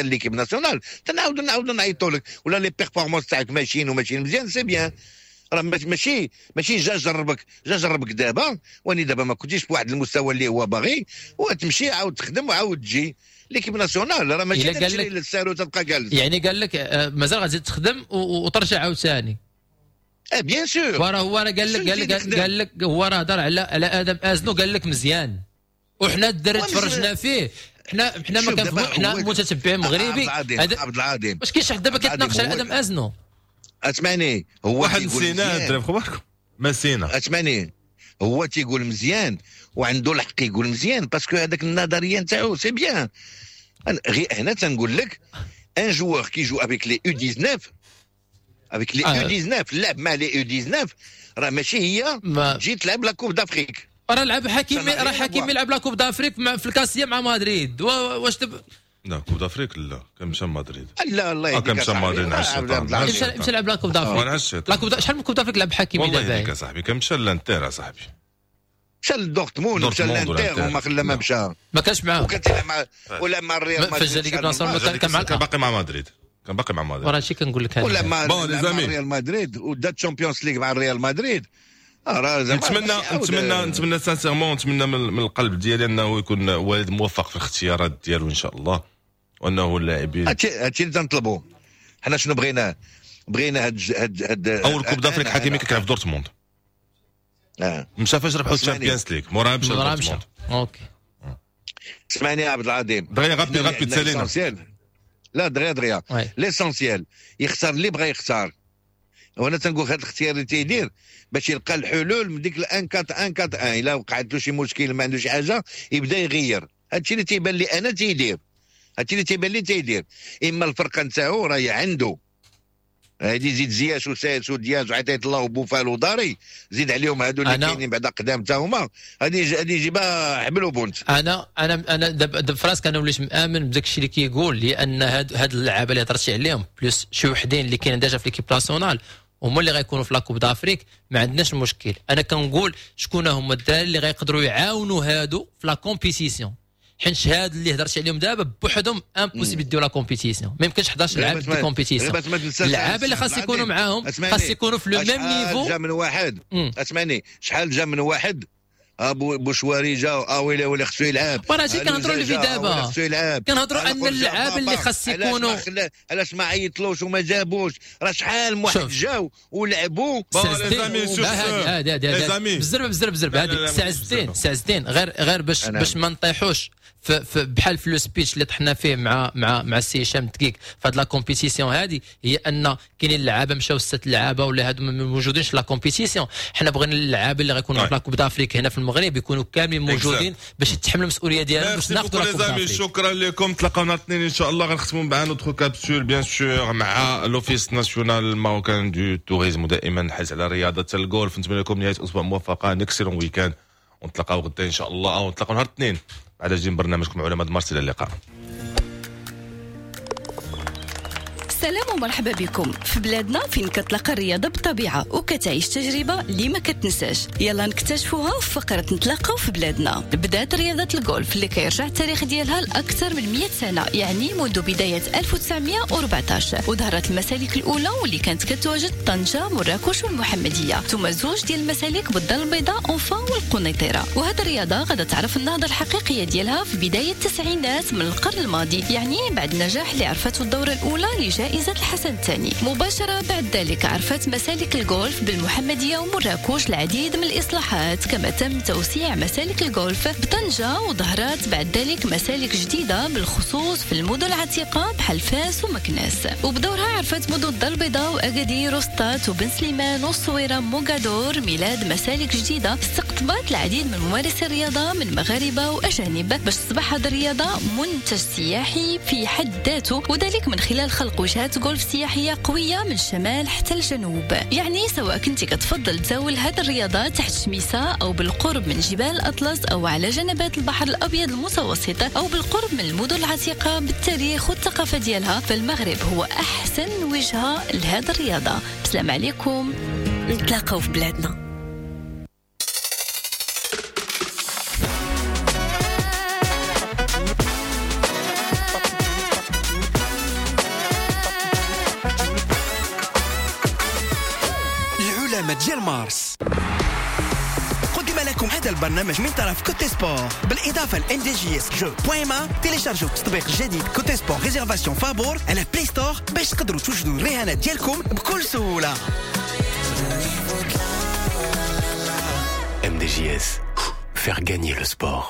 ناسيونال نعاودوا نعيطوا لك ولا لي بيرفورمانس تاعك ماشيين مزيان سي بيان. راه ماشي جا جربك دابا واني دابا ما كنتيش في واحد المستوى اللي هو باغي وتمشي عاود تخدم وعاود تجي ليكيب ناسيونال. راه ماشي تمشي للسار وتبقى جالس. يعني قال لك مازال غادي تخدم وترجع عاود ثاني. بيان سور. هو راه قال لك هو راه هضر على ادم ازنو قال لك مزيان وحنا الدراري تفرجنا فيه. حنا ما كنفهموا حنا متتبعين مغربي. عبد العظيم واش كاين شي حد دابا كيتناقش على ادم ازنو؟ اسمعني هو واحد نسينا الدراري خبركم ما نسينا. اسمعني هو تيقول مزيان وعنده الحق يقول مزيان باسكو هذاك النظريه نتاعو سي بيان. غير هنا تنقول لك ان جوار كي جو افيك لي U19 افيك لي U19 لعب مع لي U19 راه ماشي هي جيت تلعب لا كوب دافريك. راه لعب حكيمي لعب لا كوب دافريك في الكاسيه مع مدريد. واش لا كوب دافريك لا كان مشى مدريد. لا الله يهديك كان مشى مدريد مشى لعب لا كوب دافريك. لا كوب شحال من كوب دافريك لعب حكيمي دابا؟ والله يهديك صاحبي كان مشى للانتر صاحبي. مشى لدورتموند مشى للانتر وما خلى ما مشى. ما كانش معاه. وكان تلعب ولا مع الريال مدريد. فاش ليغ ناسيونال كان باقي مع مدريد. وراه شي كنقول لك ولا مع الريال مدريد ودا تشامبيونز ليغ مع الريال مدريد. نتمنى سانسيرمون نتمنى من القلب ديالي انه يكون والد موفق في الاختيارات ديالو ان شاء الله وانه اللاعبين هادشي اللي تنطلبوا حنا. شنو بغينا هاد اول كوب دافريك حكيمي كان في دورتموند. مشى فاش ربحوا الشامبيونز ليغ موراها مشى لدورتموند. اوكي اسمعني يا عبد العظيم دغيا غابي تسالينا. لا دغيا ليسونسيال يختار اللي بغى يختار. وانا تنقول هذا الاختيار اللي تيدير باش يلقى الحلول من ديك 1-4-1-4-1 الا وقعت له شي مشكل ما عنده شي حاجه يبدا يغير. هادشي اللي تيبان لي انا تيدير. اما الفرقه نتاعو راهي عنده هادي زيد زياش وسايس ودياز وعطيت الله وبوفال وداري زيد عليهم هادو اللي كاينين بعدا قدام تا هما هادي يجيبها حبل وبنت. انا دابا فراسك انا وليت مآمن بداك الشيء اللي كيقول لان هاد اللعابه اللي هضرتي عليهم بلوس شي وحدين اللي كاينين ديجا في ليكيب ناسيونال هما اللي غيكونوا في لاكوب دافريك ما عندناش مشكل. انا كنقول شكون هما الدراري اللي غيقدروا يعاونوا هادو في لا كومبيتيسيون حيت هاد اللي هضرت عليهم دابا بوحدهم امبوسيبل يديروا لا كومبيتيسيون. ما يمكنش 11 لاعب في كومبيتيسيون. اللعابه اللي خاص يكونوا معاهم خاص يكونوا في لو ميم نيفو. جا من واحد اسمعني شحال جا من واحد بوشواري جا ويلي خصو يلعب. راه جي كنهضروا اللي في دابا كنهضروا ان اللعابه اللي خاص يكونوا علاش ما عيطلوش وما جابوش. راه شحال من واحد جاو ولعبوا بزرب هذه ساعتين غير باش ما نطيحوش بحال في لو سبيتش اللي طحنا فيه مع السي هشام دقيق في هاد لا كومبيتيسيون هذه هي ان كاينين اللعابه مشاو 6 لعابه ولا هادو ما موجودينش لا كومبيتيسيون. حنا بغينا اللعابه اللي غيكونوا في لا كوب دافريك هنا في المغرب يكونوا كاملين موجودين باش يتحملوا المسؤوليه ديالهم باش ناخذوا لا كوب دافريك. شكرا لكم تلاقاونا الاثنين ان شاء الله. غنختموا مع نوتخ كابسول بيان سور مع لوفيس ناسيونال ماروكان دو توريزم ودائما نحرص على رياضه الجولف. نتمنى لكم نهايه اسبوع موفقه نكسرون ويكان ونتلاقاو غدا ان شاء الله او نتلاقاو نهار الاثنين على جين برنامجكم علماء مارس. الى اللقاء. سلام ومرحبا بكم في بلادنا فين كتلقى الرياضة بالطبيعة وكتعيش تجربة اللي ما كتنساش. يلا نكتشفوها في فقرة نتلاقاو في بلادنا. بدات رياضة الجولف اللي كيرجع التاريخ ديالها لأكثر من 100 سنة يعني منذ بداية 1914 وظهرت المسالك الأولى واللي كانت كتواجد طنجة مراكش والمحمدية ثم زوج ديال المسالك بالدار البيضاء أونفا والقنيطرة. وهذه الرياضة غادا تعرف النهضة الحقيقية ديالها في بداية التسعينات من القرن الماضي يعني بعد النجاح اللي عرفته الدورة الأولى لجائزة الحسن الثاني. مباشرة بعد ذلك عرفت مسالك الجولف بالمحمدية ومراكش العديد من الإصلاحات كما تم توسيع مسالك الجولف بطنجة وظهرت بعد ذلك مسالك جديدة بالخصوص في المدن العتيقة بحال فاس ومكناس. وبدورها عرفت مدن الدار البيضاء وأكادير وسطات وبن سليمان والصويرة موغادور ميلاد مسالك جديدة استقطبت العديد من ممارسي الرياضة من مغاربة وأجانب باش تصبح هذه الرياضة منتج سياحي في حد ذاته وذلك من خلال خلق وجهات جولف سياحية قوية من الشمال حتى الجنوب. يعني سواء كنتي كتفضل تزاول هذه الرياضة تحت شميسة أو بالقرب من جبال الأطلس أو على جنبات البحر الأبيض المتوسط أو بالقرب من المدن العتيقة بالتاريخ والثقافة ديالها فالمغرب هو أحسن وجهة لهذه الرياضة. السلام عليكم نتلاقاو في بلادنا. العلامة ديال مارس. قدم لكم هذا البرنامج من طرف كوتي سبور بالإضافة ل NDJS جو بويما. تيليشارجوا التطبيق الجديد كوتي سبور ريزيرفاسيون فابور على بلاي ستور باش تقدروا توجدوا الرهانات ديالكم بكل سهولة. MDJS, faire gagner le sport.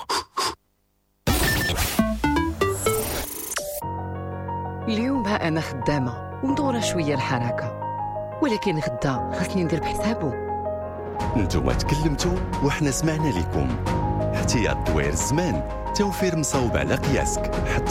اليوم ها أنا خدامة ومدورة شوية الحركة، ولكن غدا خاصني ندير بحسابه. نتوما تكلمتوا وحنا سمعنا لكم. احتياط دوير الزمان، توفير مصوب على قياسك.